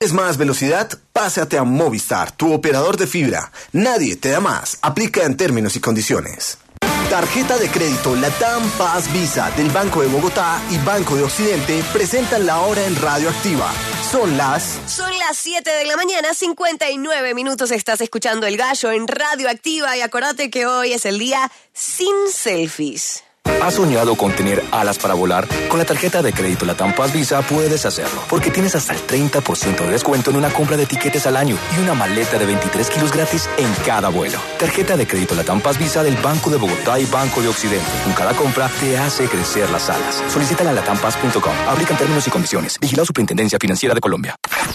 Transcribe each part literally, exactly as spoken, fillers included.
¿Es más velocidad? Pásate a Movistar, tu operador de fibra. Nadie te da más. Aplica en términos y condiciones. Tarjeta de crédito Latam Paz Visa del Banco de Bogotá y Banco de Occidente presentan la hora en Radio Activa. Son las... Son las siete de la mañana, cincuenta y nueve minutos. Estás escuchando El Gallo en Radio Activa y acordate que hoy es el día sin selfies. ¿Has soñado con tener alas para volar? Con la tarjeta de crédito Latam Paz Visa puedes hacerlo, porque tienes hasta el treinta por ciento de descuento en una compra de tiquetes al año y una maleta de veintitrés kilos gratis en cada vuelo. Tarjeta de crédito Latam Paz Visa del Banco de Bogotá y Banco de Occidente. Con cada compra te hace crecer las alas. Solicítala en latam paz punto com. Aplican términos y condiciones. Vigilado Superintendencia Financiera de Colombia.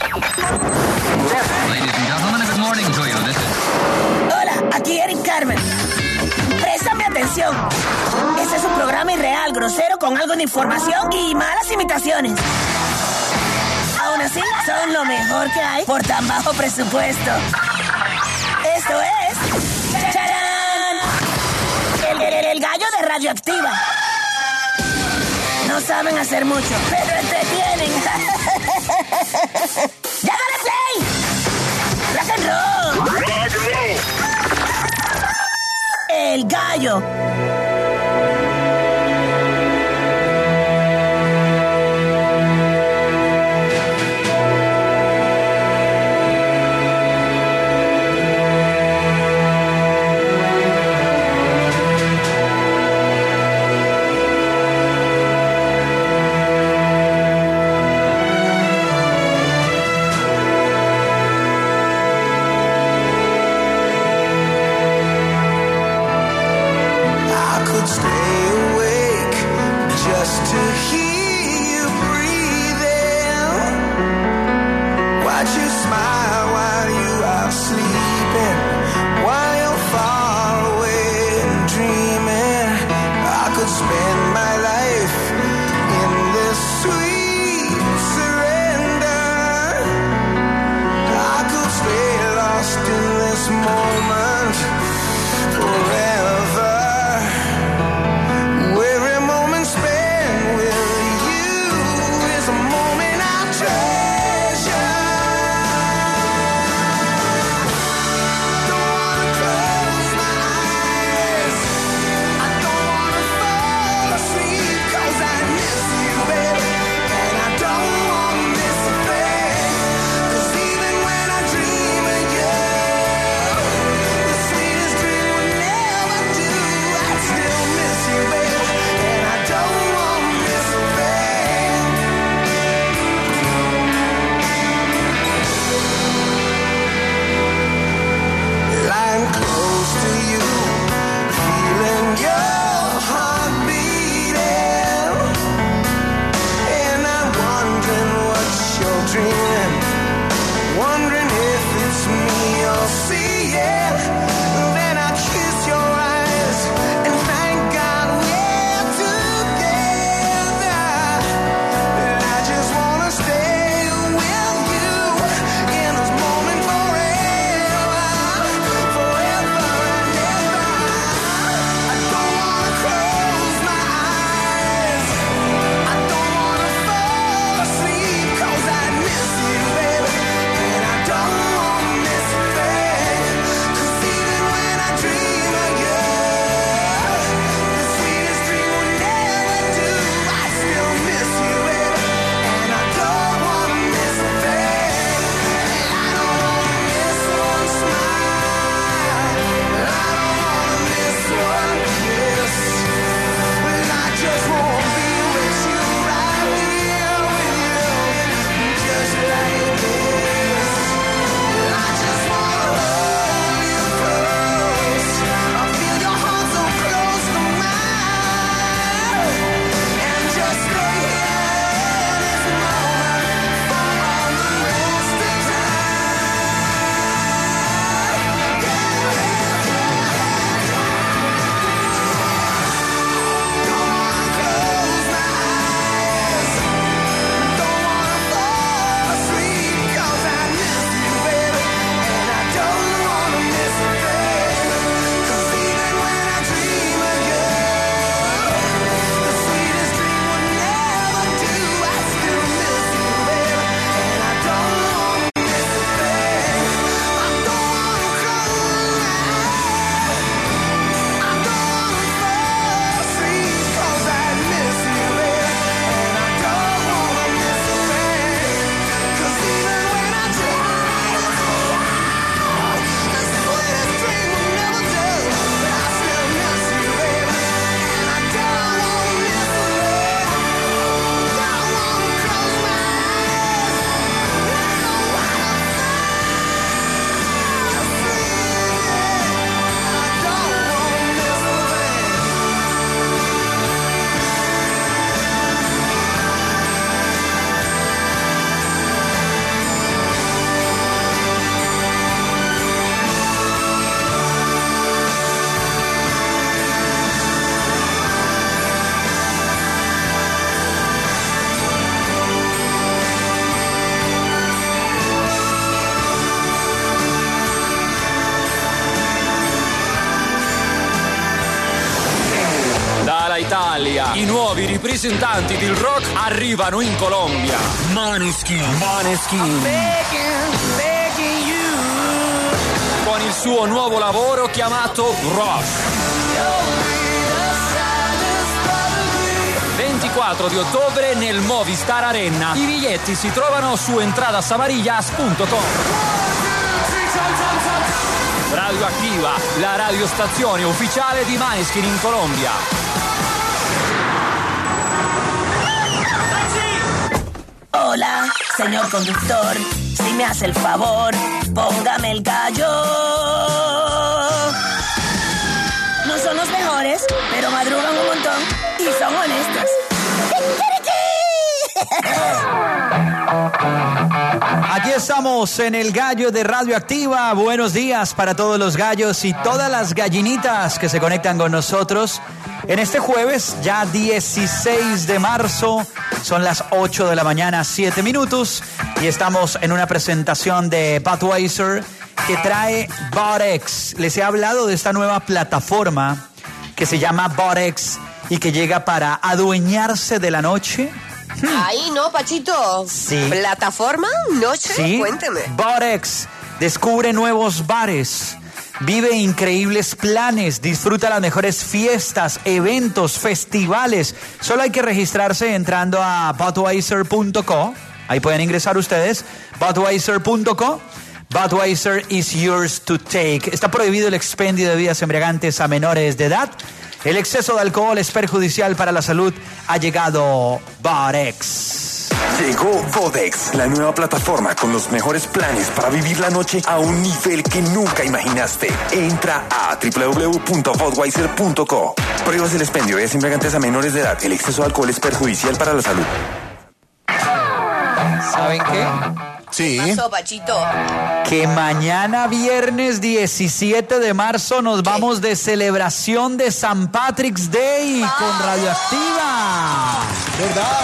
Hola, aquí Eric Carmen. Préstame atención. Este es un programa irreal, grosero, con algo de información y malas imitaciones. Aún así, son lo mejor que hay por tan bajo presupuesto. Esto es... ¡Charán! El, el, el gallo de Radioactiva. No saben hacer mucho, pero entretienen. ¡Ya dale play! ¡Rock and roll! El gallo. I nuovi ripresentanti del rock arrivano in Colombia. Maneskin. Maneskin. Con il suo nuovo lavoro chiamato Rush. ventiquattro di ottobre nel Movistar Arena. I biglietti si trovano su entradasamarillas punto com. Radioactiva, la radiostazione ufficiale di Maneskin in Colombia. Hola, señor conductor, si me hace el favor, póngame el gallo. No son los mejores, pero madrugan un montón y son honestos. Aquí estamos en el Gallo de Radioactiva. Buenos días para todos los gallos y todas las gallinitas que se conectan con nosotros en este jueves, ya dieciséis de marzo. Son las ocho de la mañana, siete minutos, y estamos en una presentación de Budweiser que trae BudX. Les he hablado de esta nueva plataforma que se llama BudX y que llega para adueñarse de la noche. Ahí, ¿no, Pachito? Sí. ¿Plataforma? ¿Noche? Sí. Cuénteme. BudX descubre nuevos bares, vive increíbles planes, disfruta las mejores fiestas, eventos, festivales. Solo hay que registrarse entrando a budweiser punto co. Ahí pueden ingresar ustedes, budweiser punto co. Budweiser is yours to take. Está prohibido el expendio de bebidas embriagantes a menores de edad. El exceso de alcohol es perjudicial para la salud. Ha llegado BudX. Llegó BudX, la nueva plataforma con los mejores planes para vivir la noche a un nivel que nunca imaginaste. Entra a doble u doble u doble u punto budweiser punto co. Prohíbas el expendio de bebidas embriagantes a menores de edad. El exceso de alcohol es perjudicial para la salud. ¿Saben qué? Sí. ¿Qué pasó, Pachito? Que mañana viernes diecisiete de marzo nos vamos de celebración de San Patrick's Day con Radioactiva. ¿Verdad?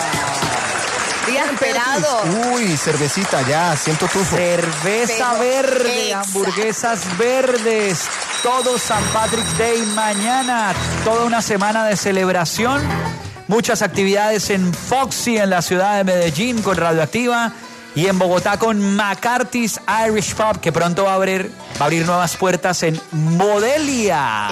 Día esperado. Uy, cervecita ya, siento tufo. Cerveza Pero verde, exacto. hamburguesas verdes, todo San Patrick's Day mañana, toda una semana de celebración, muchas actividades en Foxy en la ciudad de Medellín con Radioactiva. Y en Bogotá con McCarthy's Irish Pub, que pronto va a abrir, va a abrir nuevas puertas en Modelia.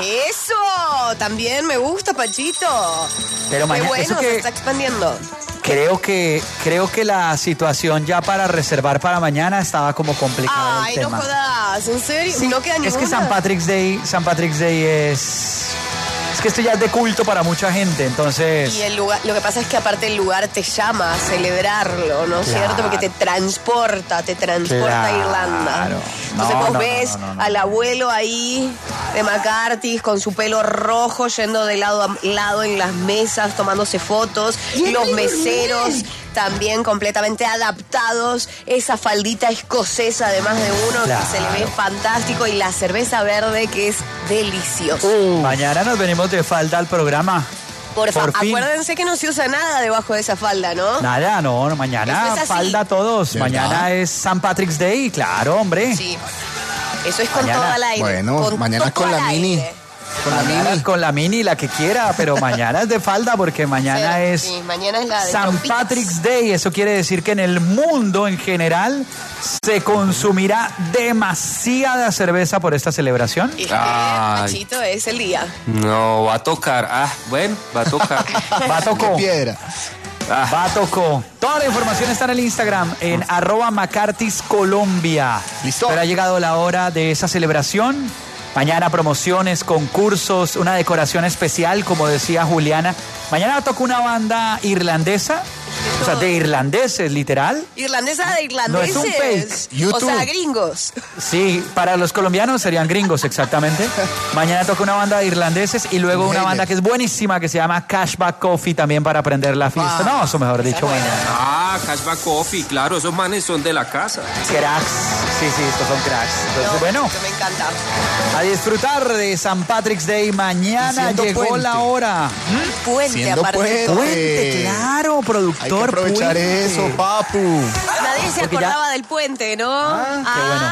Eso, también me gusta, Pachito. Pero Qué mañana, bueno, eso se que está expandiendo. creo que creo que la situación ya para reservar para mañana estaba como complicada. Ay, el no tema. jodas, ¿en serio? Sí, No queda es ninguna. que San Patrick's Day, San Patrick's Day es es que esto ya es de culto para mucha gente, entonces. Y el lugar, lo que pasa es que aparte el lugar te llama a celebrarlo, ¿no es Claro. cierto? Porque te transporta, te transporta a Irlanda. Claro. Entonces No, vos no, ves no, no, no. al abuelo ahí de McCarthy con su pelo rojo yendo de lado a lado en las mesas tomándose fotos. Y los meseros también completamente adaptados. Esa faldita escocesa además de uno Claro. que se le ve fantástico y la cerveza verde que es deliciosa. Mañana nos venimos de falda al programa. Por favor, Por fin. acuérdense que no se usa nada debajo de esa falda, ¿no? Nada, no, no, mañana Eso es así. falda todos. ¿De Mañana verdad? es San Patrick's Day, claro, hombre. Sí. Eso es con Mañana. todo al aire. Bueno, mañana todo con la al mini. aire. Con la Mañana mini. con la mini, la que quiera, pero mañana es de falda porque mañana Sí, es sí, mañana es la de San trompitas. Patrick's Day. Eso quiere decir que en el mundo en general se consumirá demasiada cerveza por esta celebración. Es que, Ay. Machito, es el día. No, va a tocar. Ah, bueno, va a tocar. Va a tocar. Piedra. Ah, Va tocó. Toda la información está en el Instagram, en arroba McCarthy's Colombia. Listo. Pero ha llegado la hora de esa celebración. Mañana promociones, concursos, una decoración especial, como decía Juliana. Mañana toca una banda irlandesa, o sea, de irlandeses, literal. Irlandesa de irlandeses. No es un fake. O YouTube. sea, gringos. Sí, para los colombianos serían gringos, exactamente. Mañana toca una banda de irlandeses y luego una Inhaler. banda que es buenísima, que se llama Cashback Coffee, también para aprender la fiesta. Ah. No, eso mejor dicho, mañana. Ah, Cashback Coffee, claro, esos manes son de la casa. Cracks, sí, sí, estos son cracks. Entonces, No, bueno, que me encanta. a disfrutar de San Patrick's Day. Mañana Y siendo llegó puente. la hora. Puente, Siendo aparte. puente. Puente, claro, Hay productor. que aprovechar puente. eso, papu. Nadie se Porque ya- acordaba del puente, ¿no? Ah, qué bueno. Ah,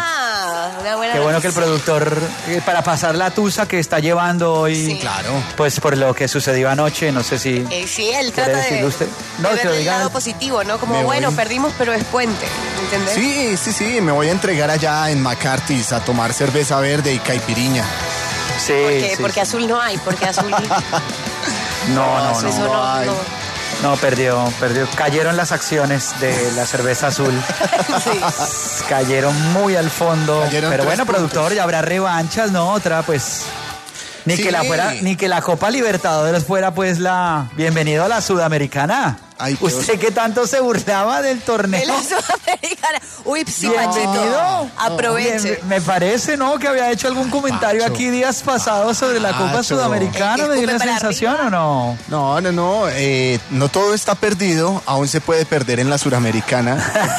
nada, una buena Qué bueno que el noticia. productor, eh, para pasar la tusa que está llevando hoy, Sí. Claro. pues por lo que sucedió anoche, no sé si... Eh, sí, él ¿Quiere trata de, decirlo usted? No, de que ver lo el diga lado él. positivo, ¿no? Como, Me bueno, voy. perdimos, pero es puente, ¿entendés? Sí, sí, sí, me voy a entregar allá en McCarthy's a tomar cerveza verde y caipiriña. Sí, Porque, sí, porque azul no hay, porque azul... No, no, eso no. no, ay. no. No, perdió, perdió. Cayeron las acciones de la cerveza azul. Sí. Cayeron muy al fondo. Cayeron Pero tres bueno, puntos. productor, ya habrá revanchas, ¿no? Otra, pues. Ni Sí. que la fuera, ni que la Copa Libertadores fuera, pues, la bienvenido a la Sudamericana. Ay, qué Usted que tanto se burlaba del torneo. De la Sudamericana. Uy, sí, Bienvenido. Pachito. Aproveche. Bien, me parece, ¿no? Que había hecho algún comentario Pacho. aquí días pasados sobre la Copa Pacho. Sudamericana. El que ¿Me dio la escupe para sensación arriba. o no? No, no, no, eh, no todo está perdido, aún se puede perder en la Suramericana.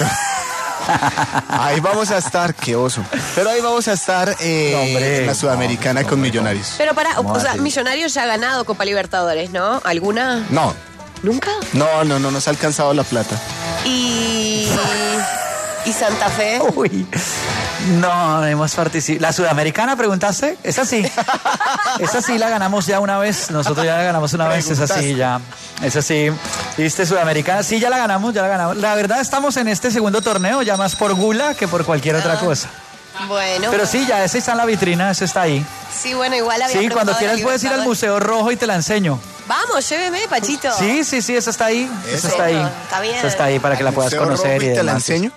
Ahí vamos a estar, qué oso. Pero ahí vamos a estar eh, No, hombre, en la Sudamericana no, con no, Millonarios. Pero para, ¿Cómo o sea, así? Millonarios ya ha ganado Copa Libertadores, ¿no? ¿Alguna? No, ¿Nunca? no, no, no nos ha alcanzado la plata. Y... ¿Y Santa Fe? Uy, no, hemos participado. ¿La Sudamericana preguntaste? Esa sí. Esa sí la ganamos ya una vez. Nosotros ya la ganamos una vez. Esa sí, ya. Esa sí. ¿Viste Sudamericana? Sí, ya la ganamos, ya la ganamos. La verdad, estamos en este segundo torneo ya más por gula que por cualquier otra cosa. Bueno. Pero sí, ya ese está en la vitrina, ese está ahí. Sí, bueno, igual había Sí, cuando preguntado quieras de puedes ir al Libertadores. Museo Rojo y te la enseño. Vamos, lléveme, Pachito. Sí, sí, sí, esa está ahí. Esa Eso. está ahí. Bueno, está bien. Esa está ahí para que la puedas Museo conocer Rojo y y te la demás. enseño.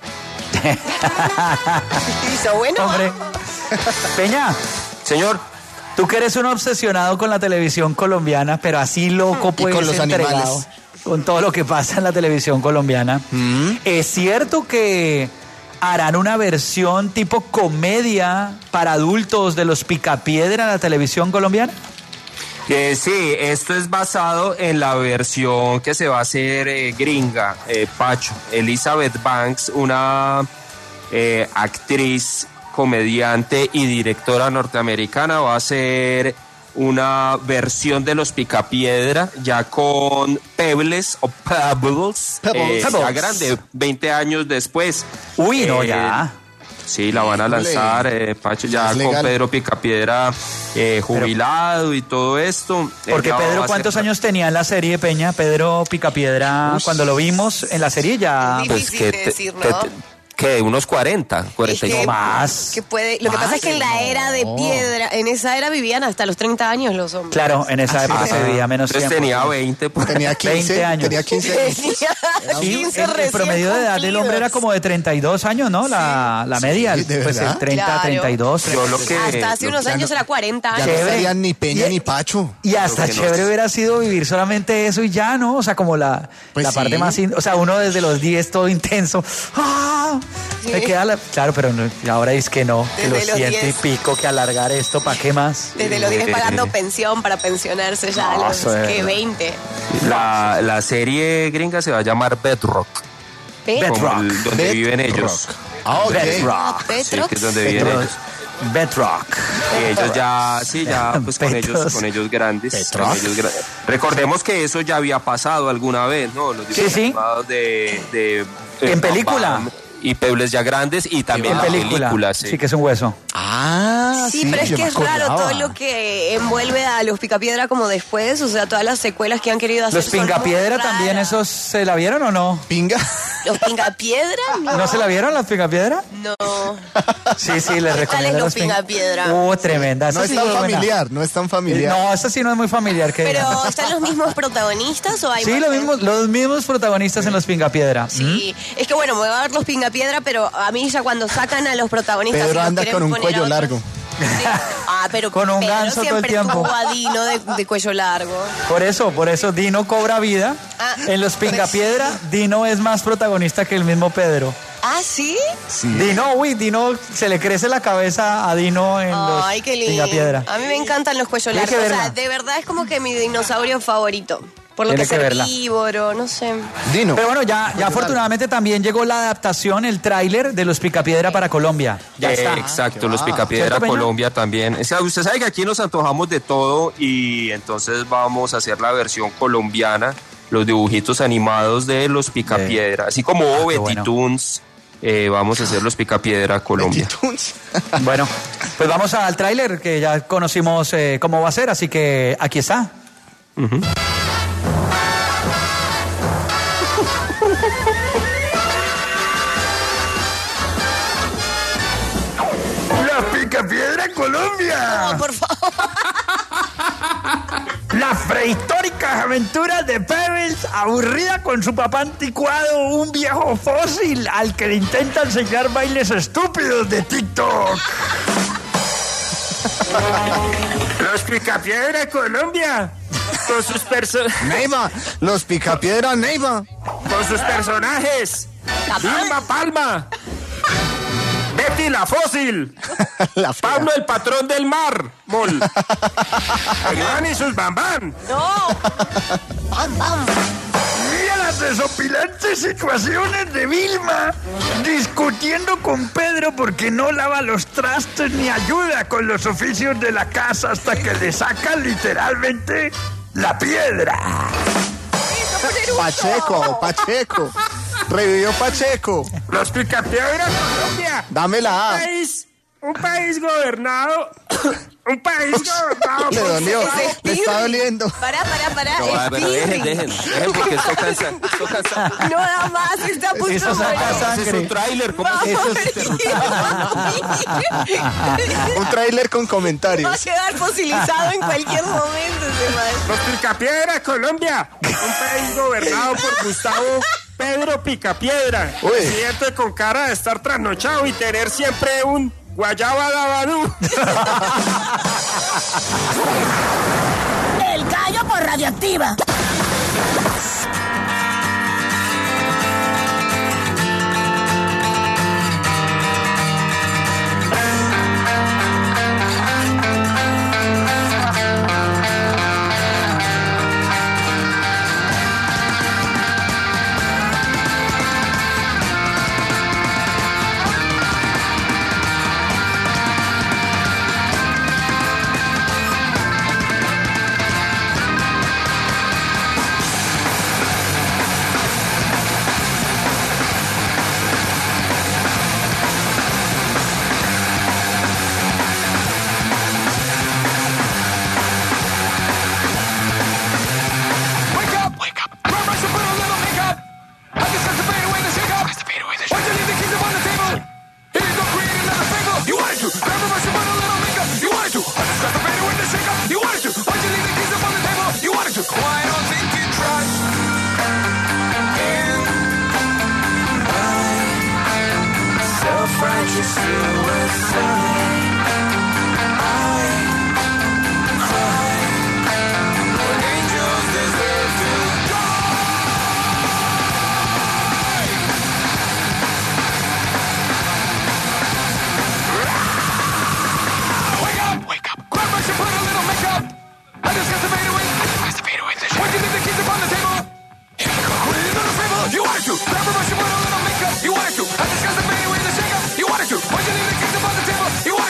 ¿Hizo bueno? Hombre. Peña, Señor, tú que eres un obsesionado con la televisión colombiana, pero así loco pues con los entregado animales. con todo lo que pasa en la televisión colombiana. ¿Es cierto que harán una versión tipo comedia para adultos de los Picapiedra en la televisión colombiana? Eh, sí, esto es basado en la versión que se va a hacer eh, gringa, eh, Pacho. Elizabeth Banks, una eh, actriz, comediante y directora norteamericana, va a hacer una versión de los Picapiedra ya con Pebbles o Pebbles, Pebbles. eh, ya Pebbles. grande, veinte años después. Uy, no, Eh, ya. Sí, la van a lanzar, eh, Pacho, ya Es con legal. Pedro Picapiedra eh, jubilado y todo esto. Porque Ella va Pedro, a ¿cuántos hacer- años tenía en la serie, Peña? Pedro Picapiedra, cuando lo vimos en la serie ya... Sí. Pues Difícil que, de te- decir, te- ¿no? te- que unos cuarenta, cuarenta y Es que- cinco. más. Que puede, lo que pasa es que en la era de piedra, en esa era vivían hasta los treinta años los hombres. Claro, en esa época se vivía menos Entonces tiempo. tenía veinte. pues. Tenía quince, veinte años. tenía quince años. Tenía Sí, quince el, el recién promedio de edad del hombre era cumplidos. como de treinta y dos años, ¿no? La, la media, ¿de pues verdad? el treinta, Claro. treinta y dos. Yo lo que... Hasta hace lo- unos años era cuarenta Ya años. no Chévere. estarían ni Peña Y- ni Pacho. Y hasta Creo que no. chévere hubiera sido vivir solamente eso y ya, ¿no? O sea, como la, Pues la sí. parte más... in- o sea, uno desde los diez todo intenso. ¡Ah! Sí. Me queda la- claro, pero no- ahora es que no, que Desde los los ciento y diez. pico, que alargar esto, ¿para qué más? Desde los diez Eh, pagando pensión para pensionarse ya a No, los eso es que verdad. veinte. La, la serie gringa se va a llamar Bedrock, Bedrock. como el- donde Bedrock. viven ellos. Ah, ok. Bedrock. Sí, Petro. que es donde viven Bedrock. ellos. Bedrock. Y ellos ya, sí, ya, pues con Petros. ellos, con ellos grandes. Petros. con ellos gra- Recordemos que eso ya había pasado alguna vez, ¿no? Los dibujos Sí, sí. animados de, de, de En Bam película. Bam y Pebles ya grandes y también En la película. película, sí. Sí, que es un hueso. Ah, Sí, pero es yo que me es raro acordaba. todo lo que envuelve a los Picapiedra como después, o sea, todas las secuelas que han querido hacer. ¿Los son muy Pingapiedra también raras. esos se la vieron o no? Pinga. ¿Los Pingapiedra? No. ¿No se la vieron los Pingapiedra? No. Sí, sí, les ¿Qué tal recomiendo es los Ping- Pingapiedra? Uh, tremenda. No esa es sí tan muy buena. familiar, no es tan familiar. No, esa sí no es muy familiar. Que Pero digamos. ¿están los mismos protagonistas o hay Sí, más los gente? mismos, los mismos protagonistas en los Pingapiedra. Sí, es que bueno, me voy a ver los Pingapiedra, pero a mí ya cuando sacan a los protagonistas... y Pedro los anda quieren con un poner a cuello otros- largo. Sí. Ah, pero Con un Pedro ganso todo el siempre tiempo. tuvo a Dino de, de cuello largo. Por eso, por eso Dino cobra vida. Ah, En los Pingapiedra, Dino es más protagonista que el mismo Pedro. ¿Ah, sí? Dino, uy, Dino, se le crece la cabeza a Dino en Ay, los qué lindo. Pingapiedra. A mí me encantan los cuellos Tiene que largos. O sea, verla. de verdad es como que mi dinosaurio favorito. Por lo Tiene que que es verla. herbívoro, no sé. Dino. Pero bueno, ya, ya afortunadamente también llegó la adaptación, el tráiler de los Picapiedra para Colombia. Ya Eh, está. Exacto, los va. Picapiedra ¿Cierto, Peña? Colombia también. O sea, usted sabe que aquí nos antojamos de todo y entonces vamos a hacer la versión colombiana, los dibujitos animados de los Picapiedra, así como Ah, qué Betty bueno. Toons, eh, vamos a hacer los Picapiedra Colombia. Bueno, pues vamos al tráiler que ya conocimos eh, cómo va a ser, así que aquí está. Uh-huh. ¡La Picapiedra Colombia! No, por favor. Las prehistóricas aventuras de Pebbles, aburrida con su papá anticuado, un viejo fósil al que le intenta enseñar bailes estúpidos de TikTok. Los Picapiedra Colombia, con sus personajes. Neiva, los Picapiedra Neiva. Con sus personajes. Vilma Palma. Betty la fósil. La fea. Pablo el patrón del mar. Mol. Iván y sus bambán. No. Bam, bam. Mira las desopilantes situaciones de Vilma discutiendo con Pedro porque no lava los trastes ni ayuda con los oficios de la casa hasta que le sacan literalmente la piedra. Pacheco, Pacheco. Revivió Pacheco. Los Picapiedra Colombia. Dame la A. Un país, un país gobernado. Un país gobernado. Le dolió, le está doliendo. Pará, pará, pará. No, a ver, dejen, dejen, dejen porque esto cansa, esto cansa. No da más, está a punto Eso de saca morir. sangre. Es un tráiler, ¿cómo es Eso Un tráiler con Va a comentarios. quedar fosilizado en cualquier momento ese man. Los Picapiedra Colombia. Un país gobernado por Gustavo Pedro Picapiedra. Uy. Presidente con cara de estar trasnochado y tener siempre un guayaba dabadú. El gallo por Radioactiva. You wanted to. I discussed the baby with the shake up. You wanted to. Why'd you leave the kids up on the table? You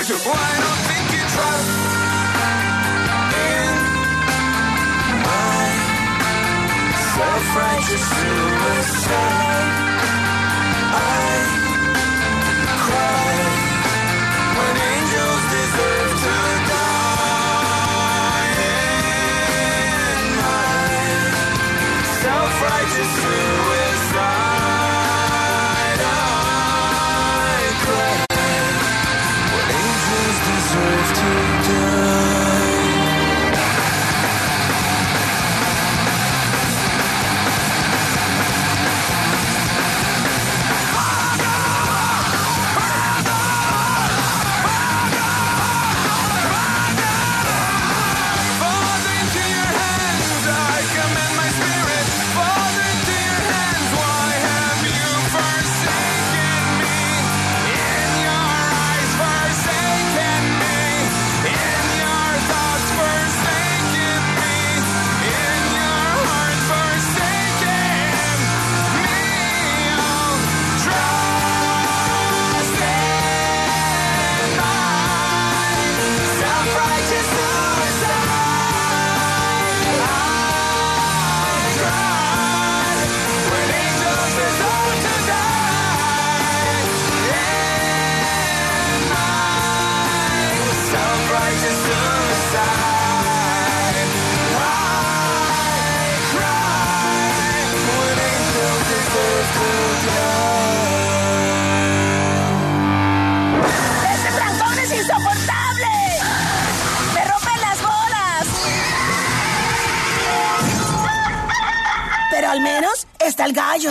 está el gallo.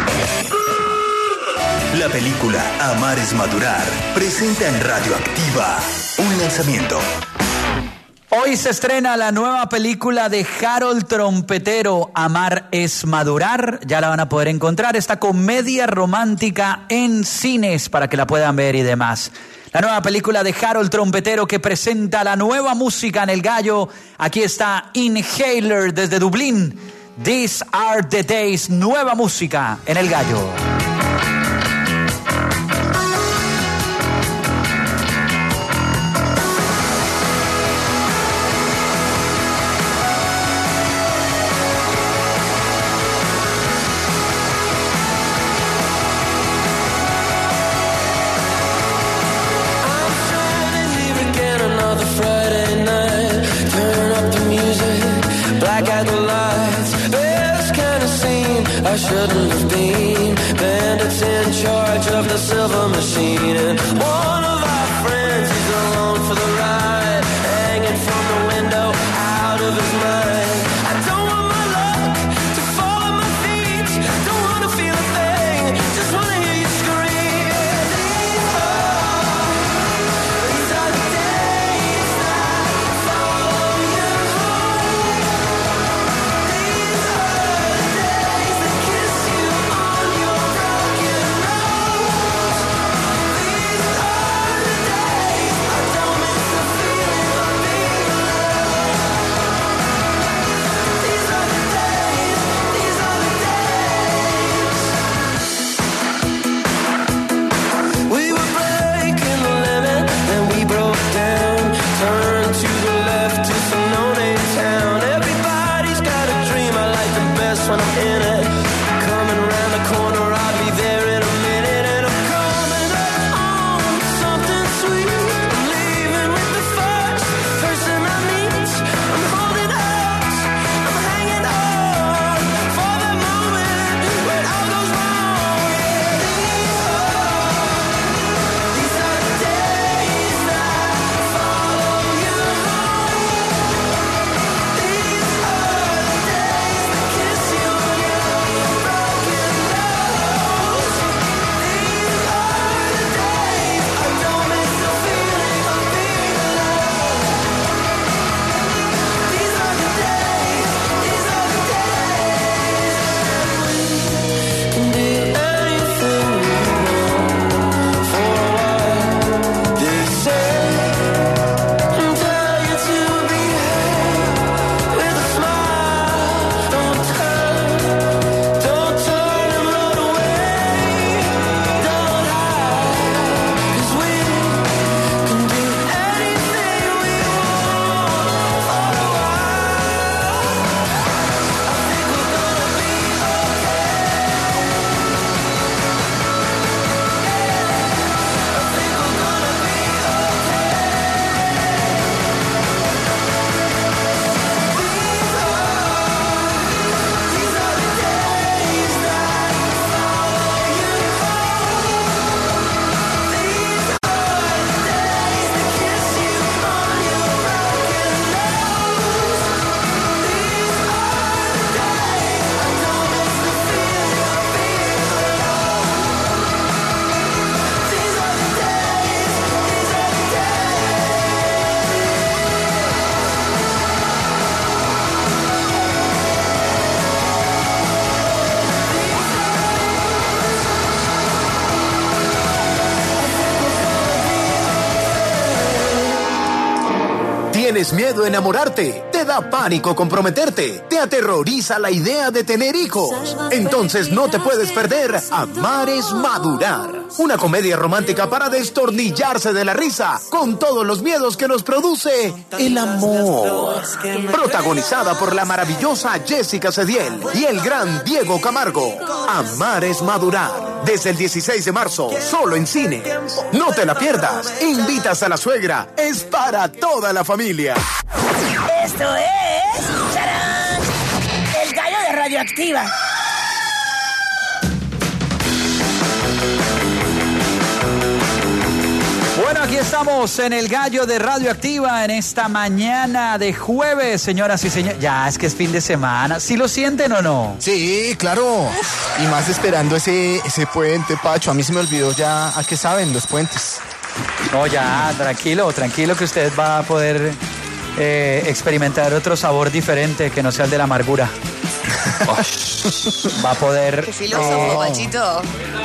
La película Amar es Madurar presenta en Radioactiva un lanzamiento. Hoy se estrena la nueva película de Harold Trompetero, Amar es Madurar. Ya la van a poder encontrar, esta comedia romántica en cines para que la puedan ver y demás. La nueva película de Harold Trompetero que presenta la nueva música en El Gallo. Aquí está Inhaler desde Dublín. These are the days, nueva música en El Gallo. I shouldn't have been. Bandits in charge of the silver machine. And one of our friends, he's alone for the ride, hanging from the window, out of his mind. I don't want my luck to fall at my feet. Don't want to feel a thing, just want to hear you scream. These are, these are the days that follow you home. These are the days that kiss you on your broken nose. These are the days I don't miss the feeling of being alone. These are the days, these are the days. We were breaking the limit, then we broke down. Turned to the left to some no-name town. Everybody's got a dream, I like the best when I'm in it. Coming around the corner, I'll be there in a minute. And I'm coming up on something sweet. I'm leaving with the first person I meet. I'm holding out, I'm hanging on for the moment when all goes wrong. Yeah, these are, these are the days that follow you home. These are the days that kiss you on your broken nose. These are the days I don't miss the feeling of being alone. These are the days, these are the days. Can do anything we want for a while. They say and tell you to behave with a smile. Don't turn, don't turn and run away. Don't hide, 'cause we can do anything we want for a while. I think we're gonna be okay. I think we're gonna be okay. These are, these are the days that follow you home. These are the days that kiss you on your broken nose. These are the days I don't miss the feeling of being alone. These are the days, these are the ¿Tienes miedo a enamorarte? ¿Te da pánico comprometerte? ¿Te aterroriza la idea de tener hijos? Entonces no te puedes perder Amar es Madurar. Una comedia romántica para destornillarse de la risa con todos los miedos que nos produce el amor. Protagonizada por la maravillosa Jessica Cediel y el gran Diego Camargo. Amar es Madurar. Desde el dieciséis de marzo, solo en cines. No te la pierdas. Invitas a la suegra. Es para toda la familia. Esto es... ¡Charán! El Gallo de Radioactiva. Bueno, Bueno, aquí estamos en el Gallo de Radioactiva en esta mañana de jueves, señoras y señores. Ya, es que es fin de semana. ¿Sí lo sienten o no? Sí, claro. Y más esperando ese, ese puente, Pacho. A mí se me olvidó ya a qué saben los puentes. No, ya, tranquilo, tranquilo que usted va a poder eh, experimentar otro sabor diferente que no sea el de la amargura. Va a poder Qué filósofo, eh, Pachito.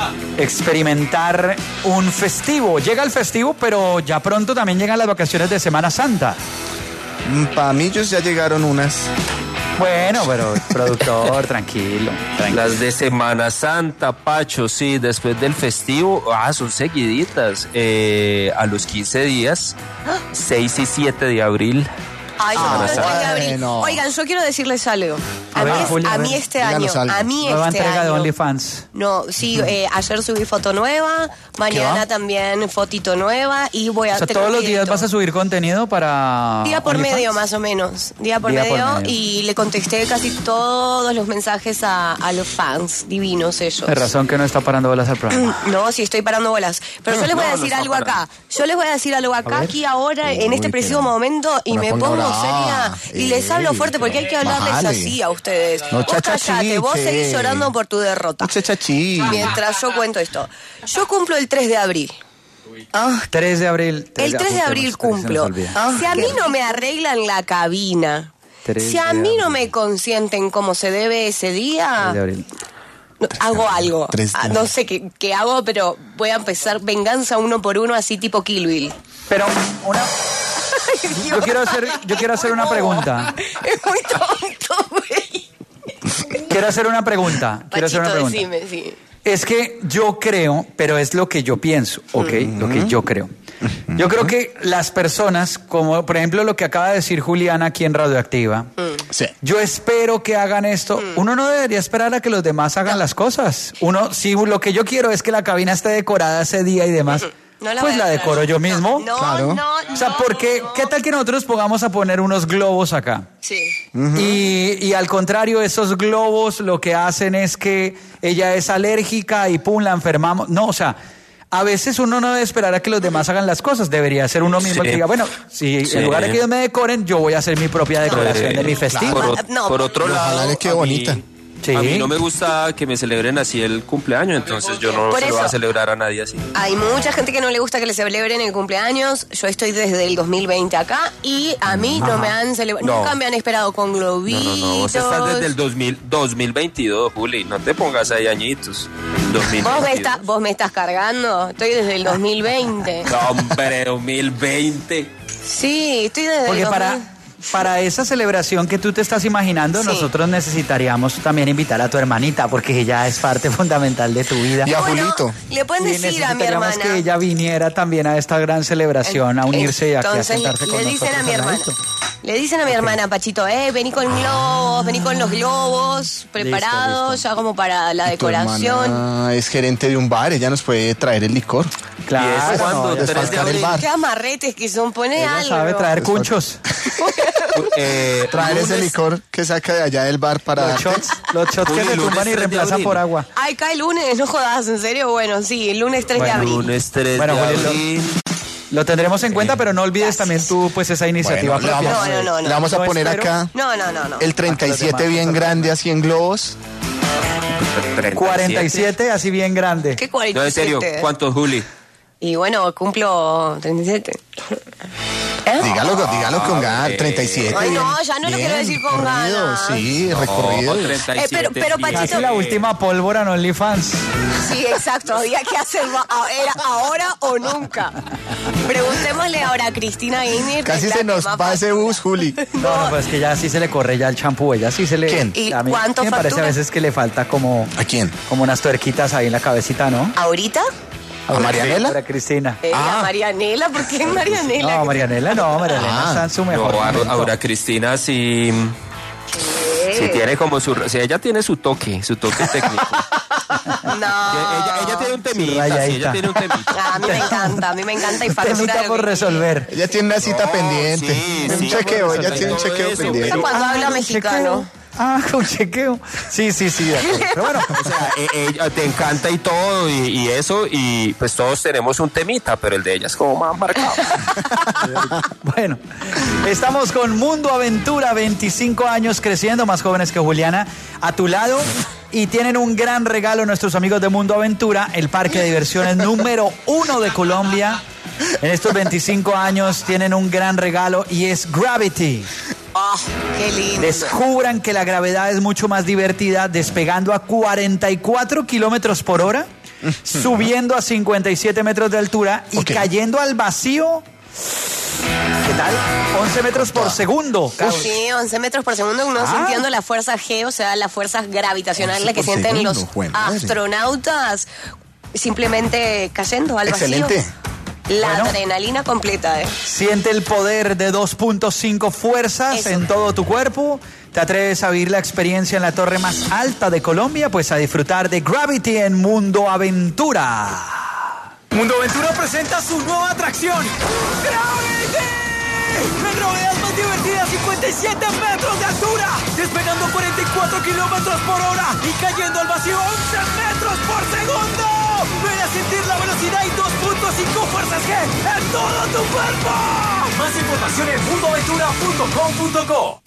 experimentar un festivo. Llega el festivo, pero ya pronto también llegan las vacaciones de Semana Santa. Para mí ellos ya llegaron unas. Bueno, pero productor, tranquilo, tranquilo. Las de Semana Santa, Pacho, sí, después del festivo, ah, son seguiditas. Eh, a los quince días, seis y siete de abril. Ay, Ah, no, no, tres de abril. bueno. Oigan, yo quiero decirles algo. A, A mí, ver, es- Julia, a a ver. mí este Díganos año, algo. a mí Nueva este entrega de año. OnlyFans. No, sí, eh, ayer subí foto nueva, mañana va? también fotito nueva y voy a O sea, tener todos los días videito. vas a subir contenido para Día por OnlyFans? medio, más o menos. Día por, Día por medio, medio. y le contesté casi todos los mensajes a, a los fans, divinos ellos. De razón que no está parando bolas al programa. No, sí estoy parando bolas. Pero yo les voy a No, no decir está algo acá. Yo les voy a decir algo acá, ver. aquí ahora, en este Uy, preciso pero momento, y no me ponga pongo brava. seria y les hablo Ey, fuerte porque hay que hablarles bájale. así a ustedes. No Vos callate, vos chachachiche. seguís llorando por tu derrota. Chachachi. Mientras yo cuento esto. Yo cumplo el tres de abril. Ah, tres de abril. El tres de abril cumplo. Si a mí no me arreglan la cabina, tres si a de mí no abril. me consienten como se debe ese día, de abril. no, hago algo. tres de Ah, no sé qué, qué hago, pero voy a empezar venganza uno por uno, así tipo Kill Bill. Pero una, yo quiero hacer, yo quiero hacer una pregunta. Es muy tonto, güey. Quiero hacer una pregunta. Quiero hacer una Pachito, pregunta. decime, sí. Es que yo creo, pero es lo que yo pienso, ¿ok? Lo que yo creo. Yo creo que las personas, como por ejemplo lo que acaba de decir Juliana aquí en Radioactiva, Sí. yo espero que hagan esto. Uno no debería esperar a que los demás hagan las cosas. Uno, si lo que yo quiero es que la cabina esté decorada ese día y demás, No la pues voy a la hacer. decoro yo mismo. No, Claro. no, O sea, no, porque, no. ¿qué tal que nosotros pongamos a poner unos globos acá? Sí. Y, y al contrario, esos globos lo que hacen es que ella es alérgica y pum, la enfermamos. No, o sea, a veces uno no debe esperar a que los demás hagan las cosas. Debería ser uno mismo el Sí. que diga, bueno, si Sí. en lugar de que ellos me decoren, yo voy a hacer mi propia decoración Eh, de mi festivo. Por, o- No, por otro ojalá lado, le quede a mí- bonita. Sí. A mí no me gusta que me celebren así el cumpleaños, entonces yo no Por se lo voy a eso. celebrar a nadie así. Hay mucha gente que no le gusta que le celebren el cumpleaños. Yo estoy desde el dos mil veinte acá y a mí no me han celebrado. No. Nunca me han esperado con No, globitos. no, no, vos estás desde el dos mil, dos mil veintidós, Juli, no te pongas ahí añitos. dos mil veintidós. ¿Vos me, está- ¿Vos me estás cargando? Estoy desde el dos mil veinte. No, hombre, dos mil veinte. Sí, estoy desde Porque el para, dos mil. para esa celebración que tú te estás imaginando, Sí. nosotros necesitaríamos también invitar a tu hermanita, porque ella es parte fundamental de tu vida. Y a Bueno, Julito. le pueden Y decir a mi necesitaríamos hermana. que ella viniera también a esta gran celebración, a unirse y aquí a Entonces sentarse le, con le dicen nosotros a mi al hermana. ladito. Le dicen a mi hermana, Pachito, eh, vení con globos, vení con los globos preparados, listo. ya como para la Tu decoración. hermana es gerente de un bar, ella nos puede traer el licor. Claro, ¿Y eso cuándo? no, Les tres de falta el abril. bar. Qué amarretes que son, pone ella algo. sabe traer cunchos. Eh, Traer ese lunes- licor que saca de allá del bar para Los darte. shots, los shots que Juli, se lunes tumban y tres de reemplazan abril. por agua. Ay, cae lunes, no jodas, ¿en serio? Bueno, sí, el lunes tres de Bueno, abril. Lunes tres Bueno, de Juli, lo- abril. Lo tendremos en cuenta, pero no olvides también tú, pues, esa iniciativa Bueno, le propia. vamos, No, no, no, no. le vamos a No poner espero. acá No, no, no, no. el treinta y siete Para que los bien demás grande así en globos. cuarenta y siete, así bien grande. ¿Qué cuarenta y No, en serio, siete? ¿cuántos, Juli? Y bueno, cumplo treinta y siete. ¿Eh? Dígalo, dígalo con ganas. treinta y siete. Ay, no, bien- ya no lo bien, quiero decir con recorrido, ganas. Sí, No, recorrido. treinta y siete, Eh, pero- pero, bien. Pachito- Casi la última pólvora en OnlyFans. Sí, exacto, había que hacerlo. a- Era ahora o nunca. Preguntémosle ahora a Cristina Gainer. que Casi es la se nos que más va ese bus, Juli. No, no, pues que ya sí se le corre ya el champú, ella sí se le... ¿Quién? ¿Y a mí cuánto me parece a factura? veces que le falta como, ¿A quién? como unas tuerquitas ahí en la cabecita, ¿no? ¿Ahorita? ¿A Marianela? Para Cristina. Eh, Ah. ¿a Marianela? ¿Por qué Marianela? No, Marianela no, Marianela Ah. está en su mejor No, a- momento. ahora Cristina sí, sí tiene como su, sí, ella tiene su toque, su toque técnico. No. ella, ella tiene un temita, sí, rayadita. ella tiene un temita. A mí me encanta, a mí me encanta y factura Temita lo por que- resolver. Ella tiene una cita No, pendiente. sí, un sí, chequeo, por ella eso tiene un tengo chequeo eso, pendiente. Eso cuando Ah, habla un mexicano. chequeo. Ah, con chequeo. Sí, sí, sí. De acuerdo. Pero bueno, O sea, eh, eh, te encanta y todo, y, y eso, y pues todos tenemos un temita, pero el de ella es como más marcado. bueno, estamos con Mundo Aventura, veinticinco años creciendo, más jóvenes que Juliana, a tu lado. Y tienen un gran regalo nuestros amigos de Mundo Aventura, el parque de diversiones número uno de Colombia. En estos veinticinco años tienen un gran regalo y es Gravity. ¡Oh, qué lindo! Descubran que la gravedad es mucho más divertida despegando a cuarenta y cuatro kilómetros por hora, subiendo a cincuenta y siete metros de altura y okay. cayendo al vacío. ¿Qué tal? once metros por segundo. Carlos. Sí, once metros por segundo, uno ah. sintiendo la fuerza G, o sea, la fuerza gravitacional que sienten segundo, los bueno, astronautas, simplemente cayendo al Excelente. vacío. La bueno, adrenalina completa, ¿eh? Siente el poder de dos punto cinco fuerzas Eso. en todo tu cuerpo. ¿Te atreves a vivir la experiencia en la torre más alta de Colombia? Pues a disfrutar de Gravity en Mundo Aventura. Mundo Aventura presenta su nueva atracción. ¡Gravity! La gravedad más divertida, cincuenta y siete metros de altura, despegando cuarenta y cuatro kilómetros por hora y cayendo al vacío once metros por segundo. Ven a sentir la velocidad y dos punto cinco fuerzas G en todo tu cuerpo. Más información en mundo aventura punto com punto co.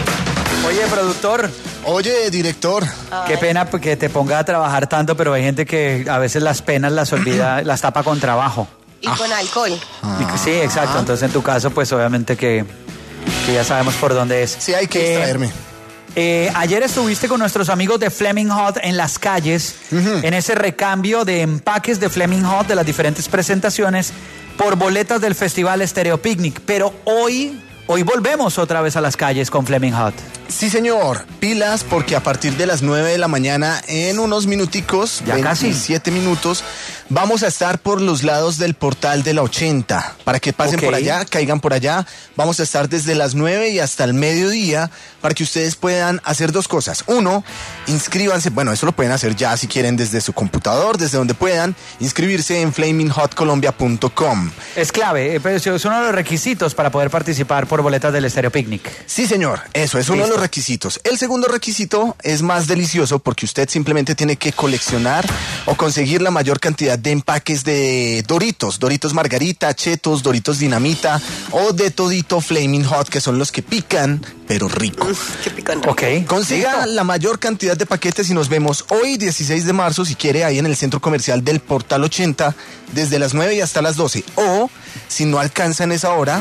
Oye, productor. Oye, director. Qué pena que te ponga a trabajar tanto, pero hay gente que a veces las penas las olvida, las tapa con trabajo. Y ah. con alcohol. Ah. Sí, exacto. Entonces, en tu caso, pues obviamente que, que ya sabemos por dónde es. Sí, hay que eh, distraerme. Eh, ayer estuviste con nuestros amigos de Flaming Hot en las calles, uh-huh. en ese recambio de empaques de Flaming Hot de las diferentes presentaciones por boletas del Festival Estéreo Picnic. Pero hoy... Hoy volvemos otra vez a las calles con Flaming Hot. Sí, señor. Pilas, porque a partir de las nueve de la mañana, en unos minuticos, ya veintisiete casi. minutos, vamos a estar por los lados del portal de la ochenta. Para que pasen okay. por allá, caigan por allá. Vamos a estar desde las nueve y hasta el mediodía para que ustedes puedan hacer dos cosas. Uno, inscríbanse. Bueno, eso lo pueden hacer ya si quieren desde su computador, desde donde puedan. Inscribirse en flaming hot colombia punto com. Es clave, es uno de los requisitos para poder participar por boletas del Estéreo Picnic. Sí, señor, eso es uno Listo. de los requisitos. El segundo requisito es más delicioso porque usted simplemente tiene que coleccionar o conseguir la mayor cantidad de empaques de Doritos, Doritos Margarita, Chetos, Doritos Dinamita o de todito Flaming Hot, que son los que pican, pero rico. Uf, qué pican rico. Ok. Consiga Listo. la mayor cantidad de paquetes y nos vemos hoy, dieciséis de marzo, si quiere, ahí en el centro comercial del Portal ochenta, desde las nueve y hasta las doce. O, si no alcanzan esa hora,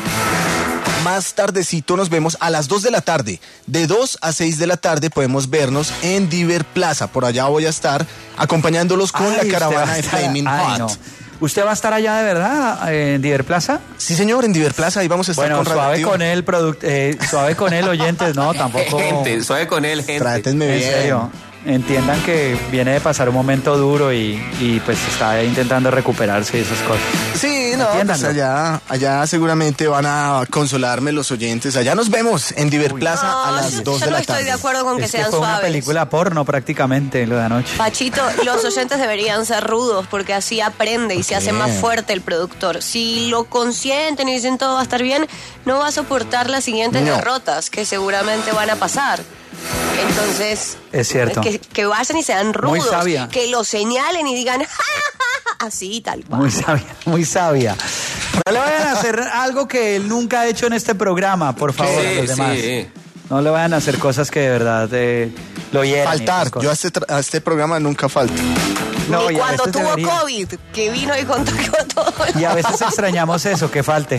más tardecito nos vemos a las dos de la tarde. De dos a seis de la tarde podemos vernos en Diver Plaza. Por allá voy a estar acompañándolos con Ay, la caravana de Flaming Hot. No. ¿Usted va a estar allá de verdad en Diver Plaza? Sí, señor, en Diver Plaza. Ahí vamos a estar bueno, con suave con él, product, eh, suave con él, oyentes, no, tampoco. Gente, suave con él, gente. Trátenme bien. En serio. Entiendan que viene de pasar un momento duro y, y pues está intentando recuperarse y esas cosas. Sí, no, pues allá, allá seguramente van a consolarme los oyentes. Allá nos vemos en Diver Plaza no, a las dos de la tarde. Yo no estoy de acuerdo con que es sean que fue suaves. Una película porno prácticamente lo de anoche. Pachito, los oyentes deberían ser rudos porque así aprende y se hace más fuerte el productor. Si lo consienten y dicen todo va a estar bien, no va a soportar las siguientes no. derrotas que seguramente van a pasar. Entonces, es cierto. Que, que vayan y sean rudos, muy sabia. Que lo señalen y digan, ¡ja, ja, ja! Así, tal cual. Muy sabia, muy sabia. No le vayan a hacer algo que él nunca ha hecho en este programa, por favor, sí, a los demás. Sí. No le vayan a hacer cosas que de verdad eh, lo hieren. Faltar, yo a este, a este programa nunca falto. No, y cuando tuvo debería. COVID, que vino y contagió a todos. Y a veces extrañamos eso, que falte.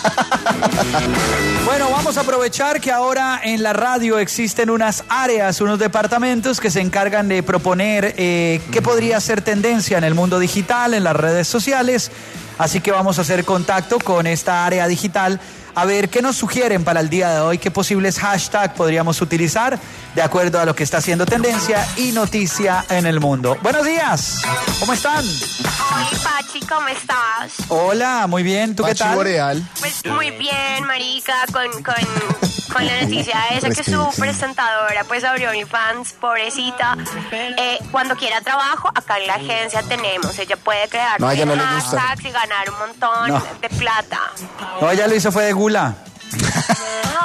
Bueno, vamos a aprovechar que ahora en la radio existen unas áreas, unos departamentos que se encargan de proponer eh, qué podría ser tendencia en el mundo digital, en las redes sociales. Así que vamos a hacer contacto con esta área digital a ver qué nos sugieren para el día de hoy, qué posibles hashtags podríamos utilizar de acuerdo a lo que está haciendo tendencia y noticia en el mundo. Buenos días, ¿cómo están? Hola, Pachi, ¿cómo estás? Hola, muy bien, ¿tú Pachi qué tal? Boreal. Pues muy bien, marica, con, con, con la noticia esa que su presentadora pues abrió OnlyFans, pobrecita. Eh, cuando quiera trabajo, acá en la agencia tenemos, ella puede crear no, ella no hashtags y ganar un montón no. de plata. No, ella lo hizo fue de gula. No,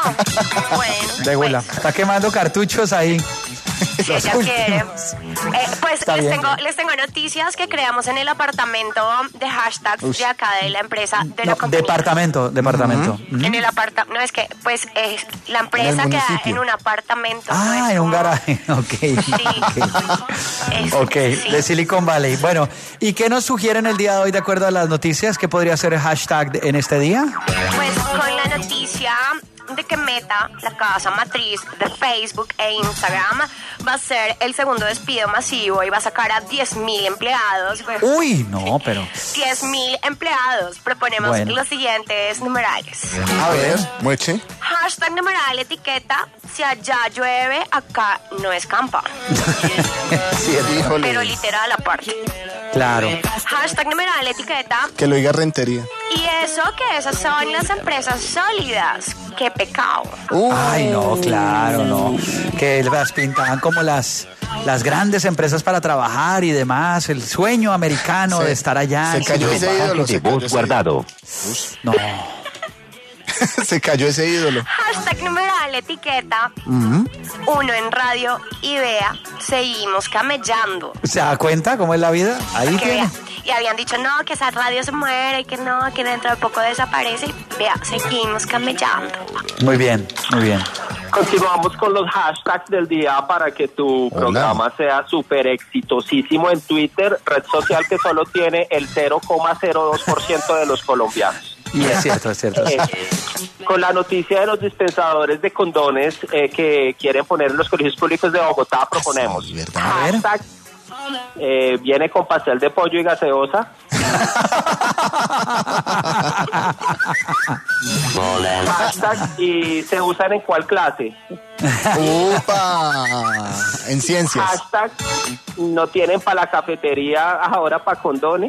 Bueno, De bola. Está quemando cartuchos ahí. si ella quiere. Eh, pues Está les bien. tengo, les tengo noticias que creamos en el apartamento de hashtags Ush. de acá de la empresa, de la No, compañía. departamento, departamento. Ujú. En el apartamento, no es que, pues eh, la empresa queda municipio. en un apartamento. no Ah, es en un como- garaje. Ok. Es- Ok, sí. de Silicon Valley. Bueno, ¿y qué nos sugieren el día de hoy de acuerdo a las noticias? ¿Qué podría ser el hashtag de- en este día? Pues con la noticia de que Meta, la casa matriz de Facebook e Instagram, va a hacer el segundo despido masivo y va a sacar a diez mil empleados. Uy, no, pero... diez mil empleados. Proponemos Bueno. los siguientes numerales. A ver, mueche. Hashtag numeral etiqueta, si allá llueve, acá no escampa. Sí, híjole. Pero literal aparte. Claro. Hashtag numeral etiqueta, Que lo diga Rentería. y eso que esas son las empresas sólidas. ¡Qué pecado! Ay, no, claro, no. Que las pintaban como las, las grandes empresas para trabajar y demás. El sueño americano Se- de estar allá. se en cayó Silicon ese Valley. ídolo, se cayó ese guardado. No. Se cayó ese ídolo. Hashtag numeral etiqueta, Ujú. uno en radio y vea, seguimos camellando. ¿Se da cuenta cómo es la vida? Ahí Que tiene. vea. Y habían dicho, no, que esa radio se muere y que no, que dentro de poco desaparece. Y vea, seguimos camellando. Muy bien, muy bien. Continuamos con los hashtags del día para que tu programa sea súper exitosísimo en Twitter, red social que solo tiene el cero coma cero dos por ciento de los colombianos. Y es cierto, es cierto. Eh, con la noticia de los dispensadores de condones eh, que quieren poner en los colegios públicos de Bogotá, proponemos hashtag eh, viene con pastel de pollo y gaseosa. Hashtag y se usan en cuál clase. ¡Upa! En ciencias. Hashtag no tienen para la cafetería ahora para condones.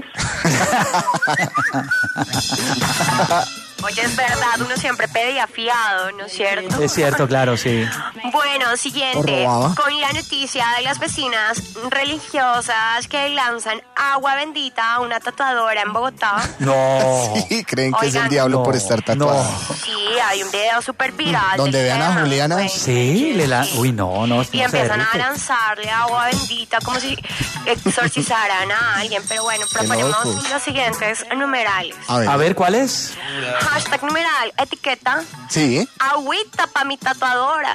Oye, es verdad, uno siempre pedía fiado, ¿no es cierto? Es cierto, claro, sí. Bueno, siguiente, ¿O robaba? con la noticia de las vecinas religiosas que lanzan agua bendita a una tatuadora en Bogotá. No. Sí, creen que es el Oigan. diablo por estar tatuado. Sí, hay un video súper viral. Donde del vean a tema, Juliana. pues. Sí, le la... Uy, no, no. Y empiezan a lanzarle agua bendita como si exorcizaran a alguien. Pero bueno, proponemos locos. los siguientes numerales. A ver. A ver, ¿cuál es? Hashtag numeral, etiqueta, Sí. agüita pa' mi tatuadora.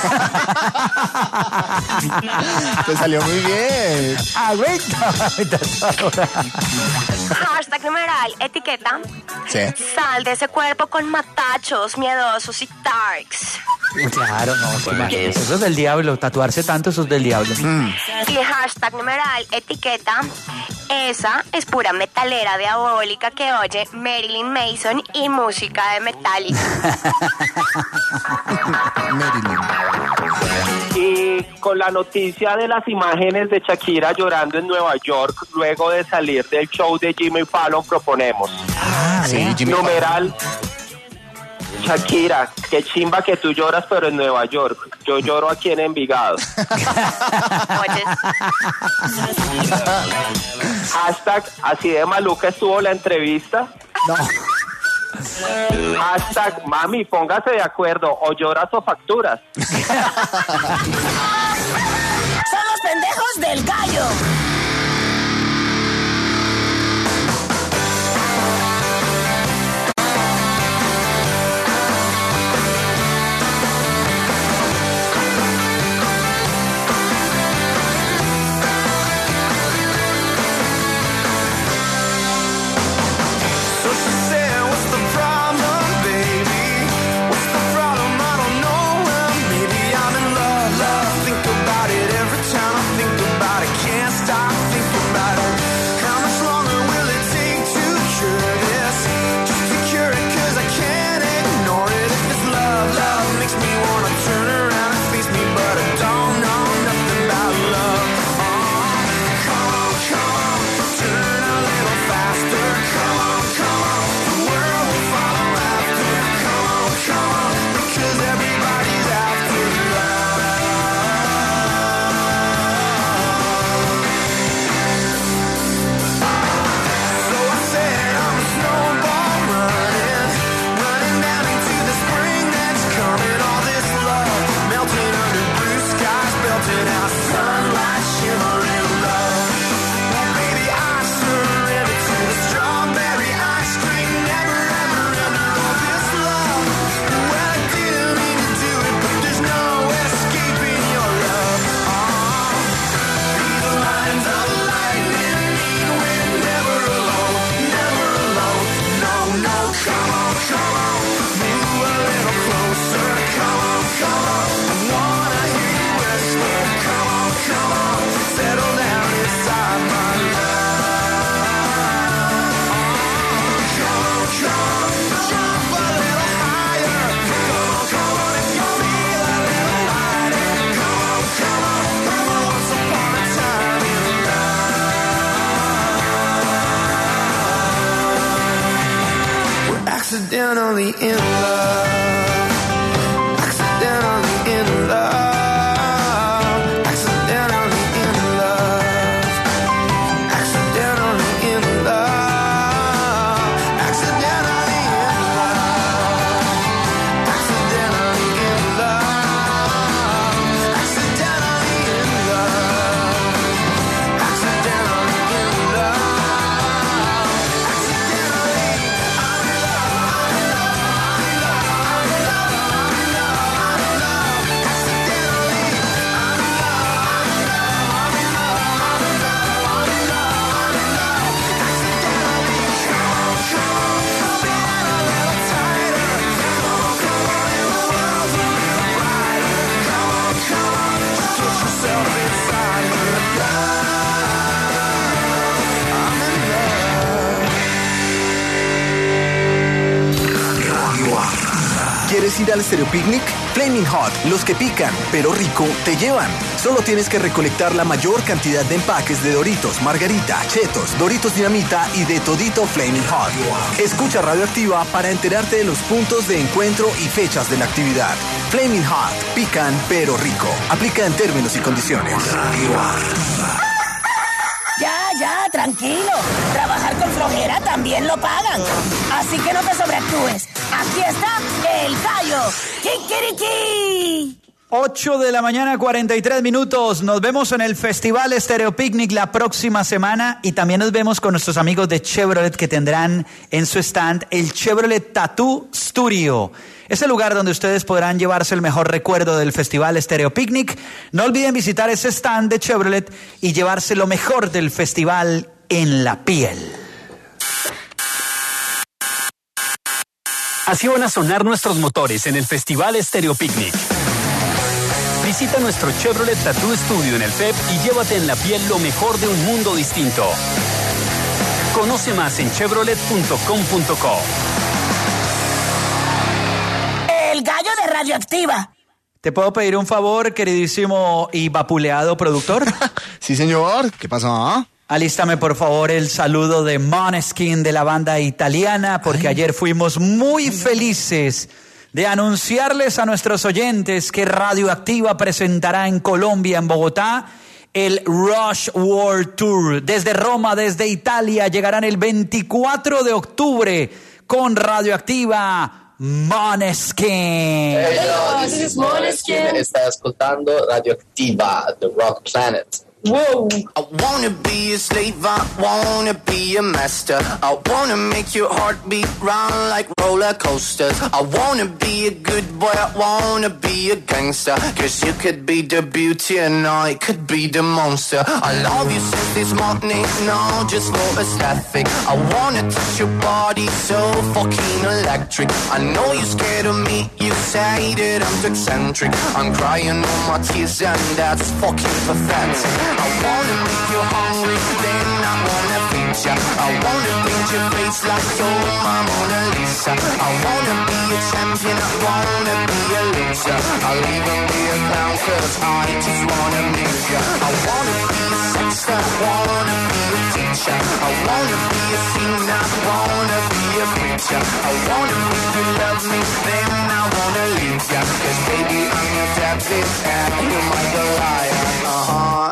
Te salió muy bien. Agüita pa' mi tatuadora. Hashtag numeral, etiqueta, Sí. sal de ese cuerpo con matachos, miedosos y darks. Claro, no, sí, imagínate, eso es del diablo. Tatuarse tanto, eso es del diablo. Y hashtag numeral, etiqueta, esa es pura metalera diabólica que oye Marilyn Manson y música de Metallica. Y con la noticia de las imágenes de Shakira llorando en Nueva York luego de salir del show de Jimmy Fallon, proponemos Sí, Jimmy numeral Shakira, qué chimba que tú lloras pero en Nueva York. Yo lloro aquí en Envigado. Hashtag así de maluca estuvo la entrevista. No. Hashtag mami, póngase de acuerdo, o lloras o facturas. Son los pendejos del gallo. So she said, what's the problem, baby? What's the problem? I don't know. Well, maybe I'm in love, love. Think about it every time I think about it. Can't stop. Accidentally in love. Accidentally in love. ¿Quieres ir al Stereo Picnic? Flaming Hot, los que pican, pero rico, te llevan. Solo tienes que recolectar la mayor cantidad de empaques de Doritos, Margarita, Chetos, Doritos Dinamita y de todito Flaming Hot. Escucha Radioactiva para enterarte de los puntos de encuentro y fechas de la actividad. Flaming Hot, pican, pero rico. Aplica en términos y condiciones. Ya, ya, tranquilo. Trabajar con flojera también lo pagan. Así que no te sobreactúes. Aquí está el gallo. ¡Kikiriki! ocho de la mañana, cuarenta y tres minutos. Nos vemos en el Festival Stereo Picnic la próxima semana y también nos vemos con nuestros amigos de Chevrolet que tendrán en su stand el Chevrolet Tattoo Studio. Es el lugar donde ustedes podrán llevarse el mejor recuerdo del Festival Stereo Picnic. No olviden visitar ese stand de Chevrolet y llevarse lo mejor del festival en la piel. Así van a sonar nuestros motores en el Festival Stereo Picnic. Visita nuestro Chevrolet Tattoo Studio en el F E P y llévate en la piel lo mejor de un mundo distinto. Conoce más en chevrolet punto com punto co. El gallo de Radioactiva. ¿Te puedo pedir un favor, queridísimo y vapuleado productor? Sí, señor. ¿Qué pasó? Alístame, por favor, el saludo de Måneskin de la banda italiana, porque Ay. ayer fuimos muy felices de anunciarles a nuestros oyentes que Radioactiva presentará en Colombia, en Bogotá, el Rush World Tour. Desde Roma, desde Italia, llegarán el veinticuatro de octubre con Radioactiva. Måneskin. Hey, yo, this is Måneskin. Está escuchando Radioactiva, The Rock Planet. Whoa. I wanna be a slave, I wanna be a master. I wanna make your heartbeat run like roller coasters. I wanna be a good boy, I wanna be a gangster. Cause you could be the beauty and I could be the monster. I love you since this morning, no, just for aesthetic. I wanna touch your body so fucking electric. I know you're scared of me, you say that I'm too eccentric. I'm crying all my tears and that's fucking pathetic. I wanna make you hungry, then I wanna feed ya. I wanna paint your face like you're my Mona Lisa. I wanna be a champion, I wanna be a loser. I'll even be a clown cause I just wanna amuse ya. I wanna be a sexter, I wanna be a teacher. I wanna be a singer, I wanna be a preacher. I wanna make you love me, then I wanna leave ya. Cause baby I'm your David and you're my Goliath. Uh-huh.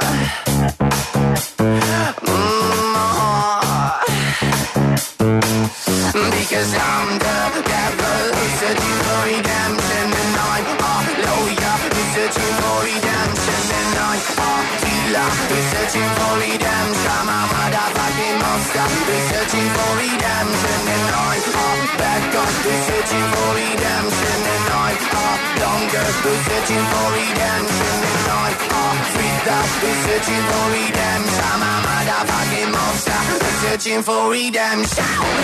Because I'm the devil who's searching for redemption, and I'm a lawyer who's searching for redemption, and I'm a healer who's searching for redemption. I'm a motherfucking monster who's searching for redemption, and I'm a bad guy who's searching for redemption, and I'm a longer who's searching for redemption, and I'm a freak who's searching for redemption. I'm a motherfucking monster who's searching for redemption.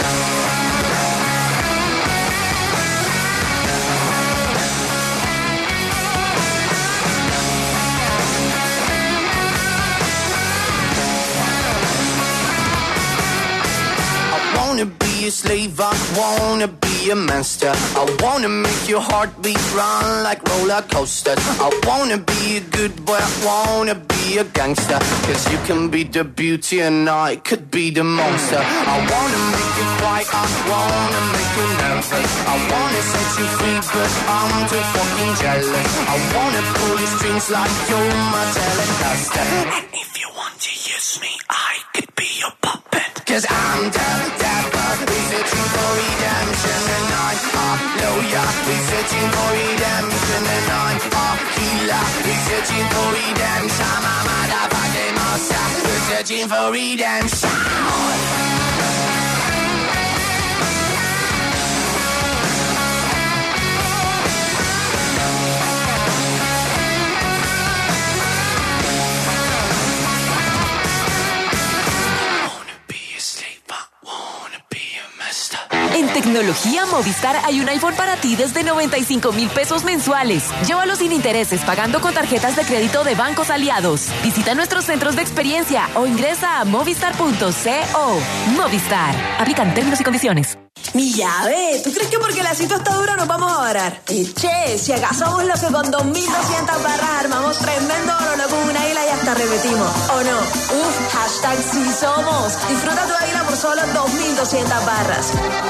I wanna be a slave, I wanna be a master. I wanna make your heartbeat run like roller coasters. I wanna be a good boy, I wanna be a gangster. Cause you can be the beauty and I could be the monster. I wanna make you quiet, I wanna make you nervous. say I wanna set you free, but I'm too fucking jealous. I wanna pull your strings like you're my Telecaster. And if you want to use me, I could be your puppet. Cause I'm Dab Dabba, we're searching for redemption. And I'm a lawyer, we're searching for redemption. And I'm a healer, we're searching for redemption. I'm a motherfucking monster, we're searching for redemption. En Tecnología Movistar hay un iPhone para ti desde noventa y cinco mil pesos mensuales. Llévalo sin intereses pagando con tarjetas de crédito de bancos aliados. Visita nuestros centros de experiencia o ingresa a movistar punto co. Movistar. Aplican términos y condiciones. Mi llave, ¿tú crees que porque la cita está dura nos vamos a varar? Y che, si acaso somos los que con dos mil doscientas barras armamos tremendo oro con una isla y hasta repetimos, ¿o no? Uf, hashtag sí somos. Disfruta tu águila por solo dos mil doscientas barras.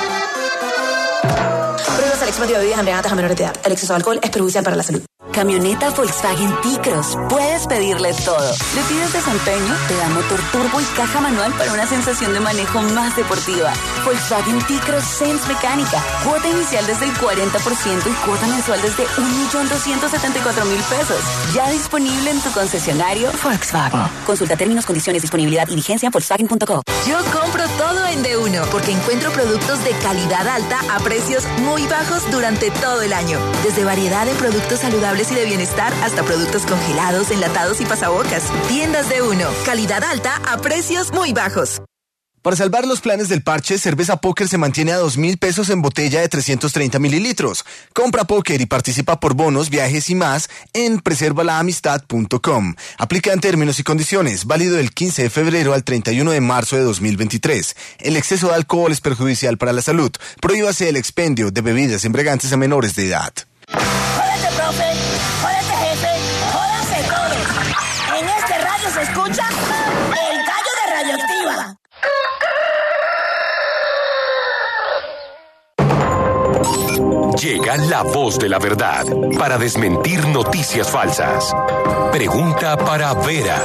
Prohíbas el expendio de bebidas embriagantes a menores de edad. El exceso de alcohol es perjudicial para la salud. Camioneta Volkswagen T-Cross. Puedes pedirle todo. Le pides desempeño, te da motor turbo y caja manual para una sensación de manejo más deportiva. Volkswagen T-Cross Sense Mecánica. Cuota inicial desde el cuarenta por ciento y cuota mensual desde un millón doscientos setenta y cuatro mil pesos. Ya disponible en tu concesionario Volkswagen. Consulta términos, condiciones, disponibilidad y vigencia en volkswagen punto co. Yo compro todo en D uno porque encuentro productos de calidad alta a precios muy bajos durante todo el año. Desde variedad de productos saludables y de bienestar hasta productos congelados, enlatados y pasabocas. Tiendas de Uno. Calidad alta a precios muy bajos. Para salvar los planes del parche, Cerveza Póker se mantiene a dos mil pesos en botella de trescientos treinta mililitros. Compra póker y participa por bonos, viajes y más en preserva la amistad punto com. Aplica en términos y condiciones. Válido del quince de febrero al treinta y uno de marzo de dos mil veintitrés. El exceso de alcohol es perjudicial para la salud. Prohíbase el expendio de bebidas embriagantes a menores de edad. Jódete, profe. Jódete, jefe. Jódanse todos. En este radio se escucha El Gallo de Radioactiva. Llega la voz de la verdad para desmentir noticias falsas. Pregunta para Vera.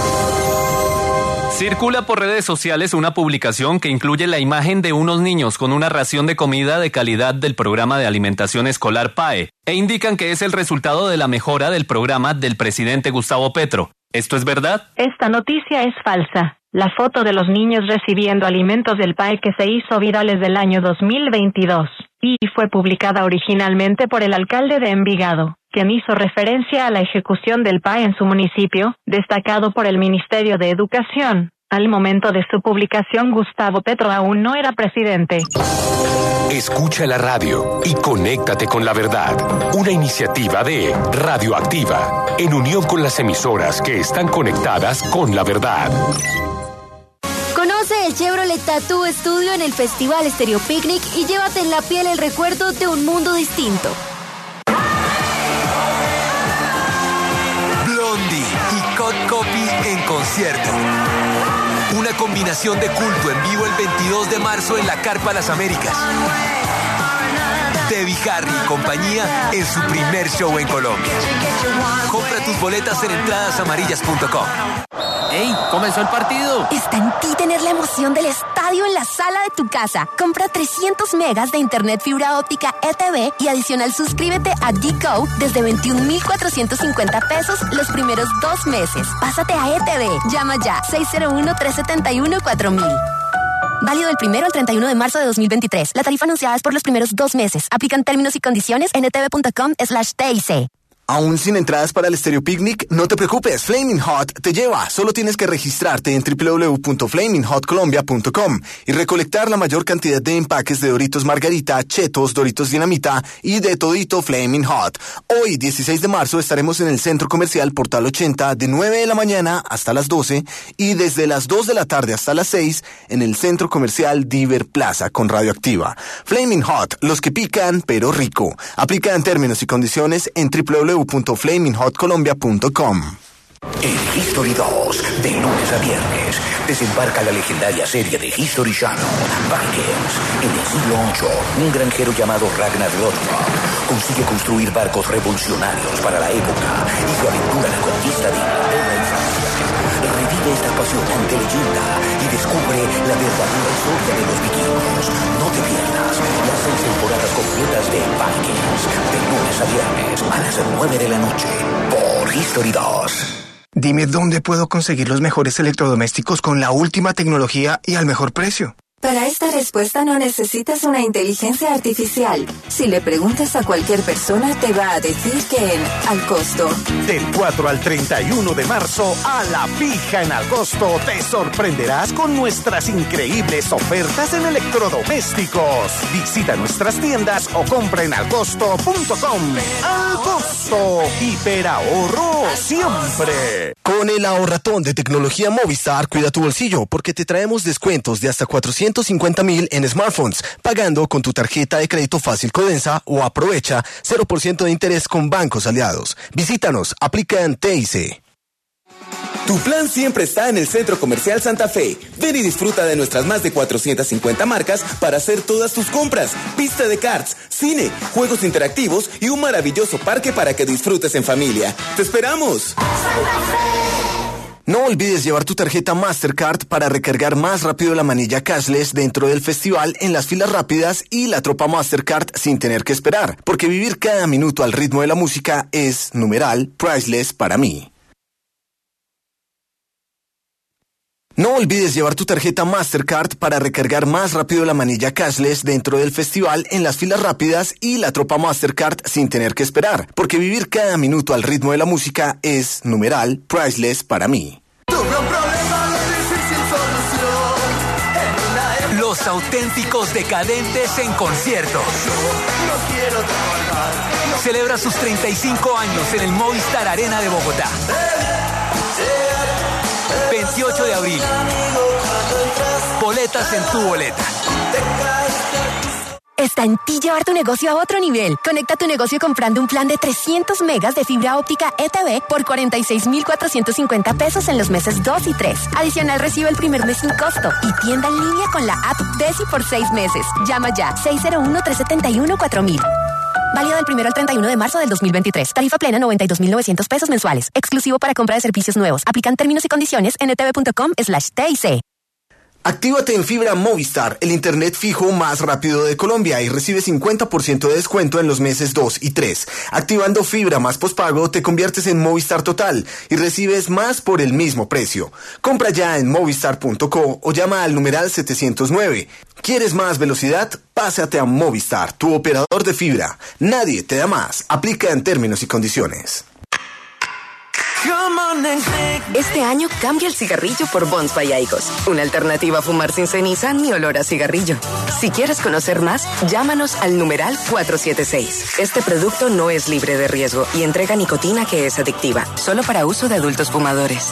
Circula por redes sociales una publicación que incluye la imagen de unos niños con una ración de comida de calidad del programa de alimentación escolar P A E e indican que es el resultado de la mejora del programa del presidente Gustavo Petro. ¿Esto es verdad? Esta noticia es falsa. La foto de los niños recibiendo alimentos del P A E que se hizo viral es del año dos mil veintidós y fue publicada originalmente por el alcalde de Envigado, quien hizo referencia a la ejecución del P A E en su municipio, destacado por el Ministerio de Educación. Al momento de su publicación, Gustavo Petro aún no era presidente. Escucha la radio y conéctate con la verdad. Una iniciativa de Radioactiva, en unión con las emisoras que están conectadas con la verdad. Conoce el Chevrolet Tattoo Studio en el Festival Stereo Picnic y llévate en la piel el recuerdo de un mundo distinto. Blondie y Cod Copy en concierto. Una combinación de culto en vivo el veintidós de marzo en la Carpa Las Américas. Debbie Harry y compañía en su primer show en Colombia. Compra tus boletas en entradas amarillas punto com. ¡Ey! ¡Comenzó el partido! Está en ti tener la emoción del estadio en la sala de tu casa. Compra trescientos megas de internet fibra óptica E T V y adicional suscríbete a D-Co desde veintiún mil cuatrocientos cincuenta pesos los primeros dos meses. Pásate a E T V. Llama ya seis cero uno, tres siete uno, cuatro mil. Válido del primero al treinta y uno de marzo de dos mil veintitrés. La tarifa anunciada es por los primeros dos meses. Aplican términos y condiciones en etv.com slash TIC. ¿Aún sin entradas para el Stereo Picnic? No te preocupes, Flaming Hot te lleva. Solo tienes que registrarte en doble u doble u doble u punto flaming hot colombia punto com y recolectar la mayor cantidad de empaques de Doritos Margarita, Chetos, Doritos Dinamita y de todito Flaming Hot. Hoy, dieciséis de marzo, estaremos en el Centro Comercial Portal ochenta de nueve de la mañana hasta las doce y desde las dos de la tarde hasta las seis en el Centro Comercial Diver Plaza con Radioactiva. Flaming Hot, los que pican pero rico. Aplica en términos y condiciones en doble u doble u doble u punto flaming hot colombia punto com. En History dos, de lunes a viernes, desembarca la legendaria serie de History Channel, Vikings. En el siglo ocho, un granjero llamado Ragnar Lothbrok consigue construir barcos revolucionarios para la época y su aventura la conquista de Inglaterra y Francia. Revive esta apasionante leyenda y descubre la verdadera historia de los vikingos. No te pierdas las seis temporadas completas de Vikings, de lunes a viernes a las nueve de la noche, por History dos. Dime dónde puedo conseguir los mejores electrodomésticos con la última tecnología y al mejor precio. Para esta respuesta no necesitas una inteligencia artificial. Si le preguntas a cualquier persona, te va a decir que en Al Costo. Del cuatro al treinta y uno de marzo, a la fija en Al Costo, te sorprenderás con nuestras increíbles ofertas en electrodomésticos. Visita nuestras tiendas o compra en alcosto punto com. Al Costo, hiperahorro siempre. Con el ahorratón de tecnología Movistar, cuida tu bolsillo, porque te traemos descuentos de hasta cuatrocientos cincuenta mil en smartphones, pagando con tu tarjeta de crédito Fácil Codensa o aprovecha cero por ciento de interés con bancos aliados. Visítanos, aplica en T I C. Tu plan siempre está en el Centro Comercial Santa Fe. Ven y disfruta de nuestras más de cuatrocientas cincuenta marcas para hacer todas tus compras. Pista de karts, cine, juegos interactivos y un maravilloso parque para que disfrutes en familia. ¡Te esperamos! No olvides llevar tu tarjeta Mastercard para recargar más rápido la manilla cashless dentro del festival en las filas rápidas y la tropa Mastercard sin tener que esperar, porque vivir cada minuto al ritmo de la música es, numeral, priceless para mí. No olvides llevar tu tarjeta Mastercard para recargar más rápido la manilla cashless dentro del festival en las filas rápidas y la tropa Mastercard sin tener que esperar, porque vivir cada minuto al ritmo de la música es, numeral, priceless para mí. Los auténticos decadentes en concierto. Celebra sus treinta y cinco años en el Movistar Arena de Bogotá. veintiocho de abril. Boletas en tu boleta. Está en ti llevar tu negocio a otro nivel. Conecta tu negocio comprando un plan de trescientos megas de fibra óptica E T V por cuarenta y seis mil cuatrocientos cincuenta pesos en los meses dos y tres. Adicional, recibe el primer mes sin costo y tienda en línea con la app Desi por seis meses. Llama ya seis cero uno, tres siete uno, cuatro mil. Válido del primero al treinta y uno de marzo del dos mil veintitrés. Tarifa plena noventa y dos mil novecientos pesos mensuales. Exclusivo para compra de servicios nuevos. Aplican términos y condiciones en etv punto com slash T I C. Actívate en fibra Movistar, el internet fijo más rápido de Colombia, y recibe cincuenta por ciento de descuento en los meses dos y tres. Activando fibra más pospago, te conviertes en Movistar Total y recibes más por el mismo precio. Compra ya en movistar punto co o llama al numeral setecientos nueve. ¿Quieres más velocidad? Pásate a Movistar, tu operador de fibra. Nadie te da más. Aplica en términos y condiciones. Este año cambia el cigarrillo por Bonds by Aigos, una alternativa a fumar sin ceniza ni olor a cigarrillo. Si quieres conocer más, llámanos al numeral cuatro siete seis. Este producto no es libre de riesgo y entrega nicotina que es adictiva, solo para uso de adultos fumadores.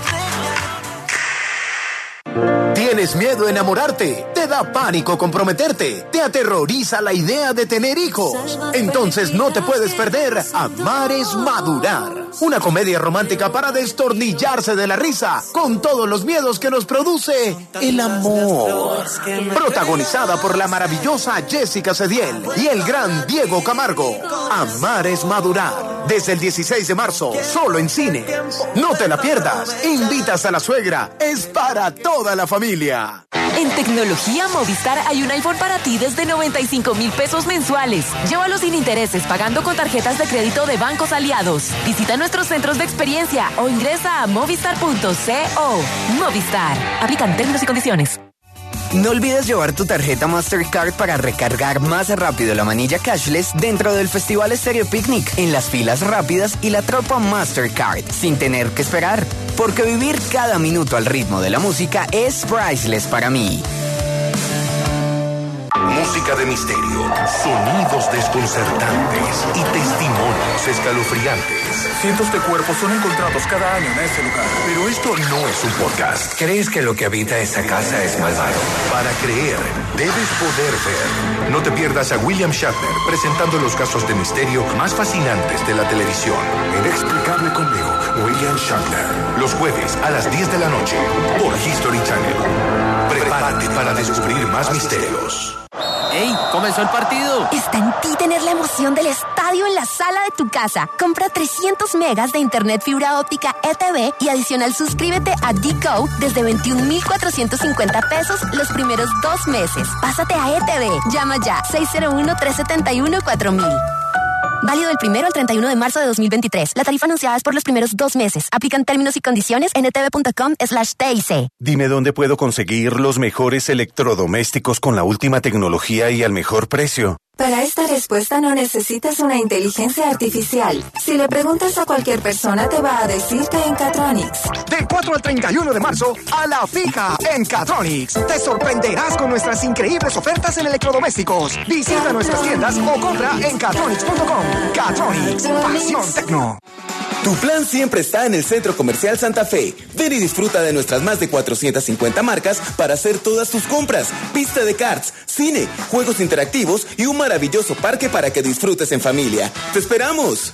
¿Tienes miedo a enamorarte? ¿Te da pánico comprometerte? ¿Te aterroriza la idea de tener hijos? Entonces no te puedes perder Amar es Madurar, una comedia romántica para destornillarse de la risa con todos los miedos que nos produce el amor. Protagonizada por la maravillosa Jessica Cediel y el gran Diego Camargo. Amar es Madurar, desde el dieciséis de marzo, solo en cine. No te la pierdas. Invitas a la suegra. Es para toda la familia. En tecnología Movistar hay un iPhone para ti desde noventa y cinco mil pesos mensuales. Llévalo sin intereses pagando con tarjetas de crédito de bancos aliados. Visita nuestros centros de experiencia o ingresa a movistar punto co. Movistar. Aplican términos y condiciones. No olvides llevar tu tarjeta Mastercard para recargar más rápido la manilla cashless dentro del Festival Stereo Picnic, en las filas rápidas y la tropa Mastercard, sin tener que esperar. Porque vivir cada minuto al ritmo de la música es priceless para mí. Música de misterio, sonidos desconcertantes y testimonios escalofriantes. Cientos de cuerpos son encontrados cada año en este lugar. Pero esto no es un podcast. ¿Crees que lo que habita esa casa es malvado? Para creer, debes poder ver. No te pierdas a William Shatner presentando los casos de misterio más fascinantes de la televisión. Inexplicable conmigo, William Shatner. Los jueves a las diez de la noche por History Channel. Prepárate para descubrir más misterios. ¡Ey! ¡Comenzó el partido! Está en ti tener la emoción del estadio en la sala de tu casa. Compra trescientos megas de internet fibra óptica E T V y adicional suscríbete a D-Co desde veintiún mil cuatrocientos cincuenta pesos los primeros dos meses. Pásate a E T V. Llama ya seis cero uno, tres siete uno, cuatro mil. Válido del primero al treinta y uno de marzo de dos mil veintitrés. La tarifa anunciada es por los primeros dos meses. Aplican términos y condiciones en etv.com slash TIC. Dime dónde puedo conseguir los mejores electrodomésticos con la última tecnología y al mejor precio. Para esta respuesta no necesitas una inteligencia artificial. Si le preguntas a cualquier persona te va a decir que en Catronics. Del cuatro al treinta y uno de marzo, a la fija en Catronics. Te sorprenderás con nuestras increíbles ofertas en electrodomésticos. Visita nuestras tiendas o compra en catronics punto com. Catronics, pasión tecno. Tu plan siempre está en el Centro Comercial Santa Fe. Ven y disfruta de nuestras más de cuatrocientas cincuenta marcas para hacer todas tus compras. Pista de karts, cine, juegos interactivos y un maravilloso parque para que disfrutes en familia. ¡Te esperamos!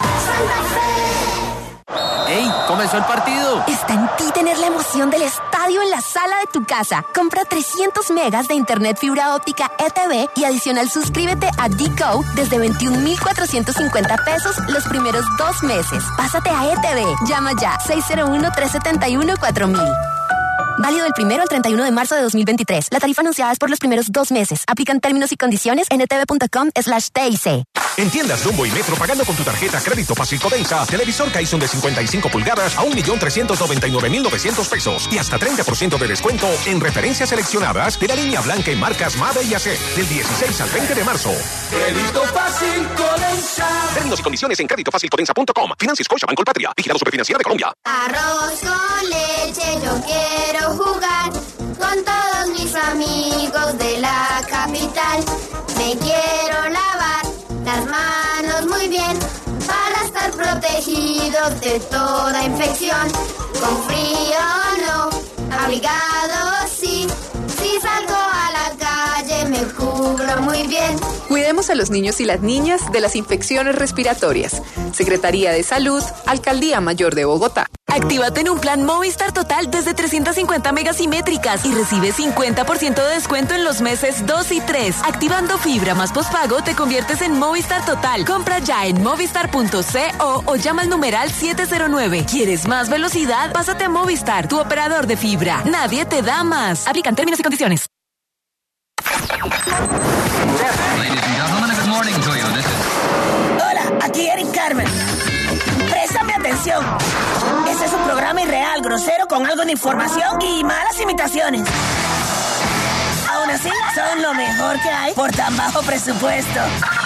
¡Ey! ¡Comenzó el partido! Está en ti tener la emoción del estadio en la sala de tu casa. Compra trescientos megas de internet fibra óptica E T V y adicional suscríbete a D-Co desde veintiún mil cuatrocientos cincuenta pesos los primeros dos meses. Pásate a E T V. Llama ya seis cero uno, tres siete uno, cuatro mil. Válido del primero al treinta y uno de marzo de dos mil veintitrés. La tarifa anunciada es por los primeros dos meses. Aplican términos y condiciones en etv.com slash TIC. En tiendas Jumbo y Metro, pagando con tu tarjeta Crédito Fácil Codensa, televisor Kyson de cincuenta y cinco pulgadas a un millón trescientos noventa y nueve mil novecientos pesos y hasta treinta por ciento de descuento en referencias seleccionadas de la línea blanca en marcas Mave y A C del dieciséis al veinte de marzo. Crédito Fácil Codensa. Términos y condiciones en crédito fácil codensa punto com. Financia Scotiabank Colpatria. Vigilado Superfinanciera de Colombia. Arroz con leche, yo quiero jugar con todos mis amigos de la capital. Me quiero lavar las manos muy bien para estar protegidos de toda infección. Con frío no, abrigado sí. Si salgo a la calle me cubro muy bien. Cuidemos a los niños y las niñas de las infecciones respiratorias. Secretaría de Salud, Alcaldía Mayor de Bogotá. Actívate en un plan Movistar Total desde trescientas cincuenta megas simétricas y recibe cincuenta por ciento de descuento en los meses dos y tres. Activando fibra más pospago te conviertes en Movistar Total. Compra ya en movistar punto co o llama al numeral siete cero nueve. ¿Quieres más velocidad? Pásate a Movistar, tu operador de fibra. Nadie te da más. Aplican términos y condiciones. Hola, aquí Eric Carmen. Préstame atención. Este es un programa irreal, grosero, con algo de información y malas imitaciones. Aún así, son lo mejor que hay por tan bajo presupuesto.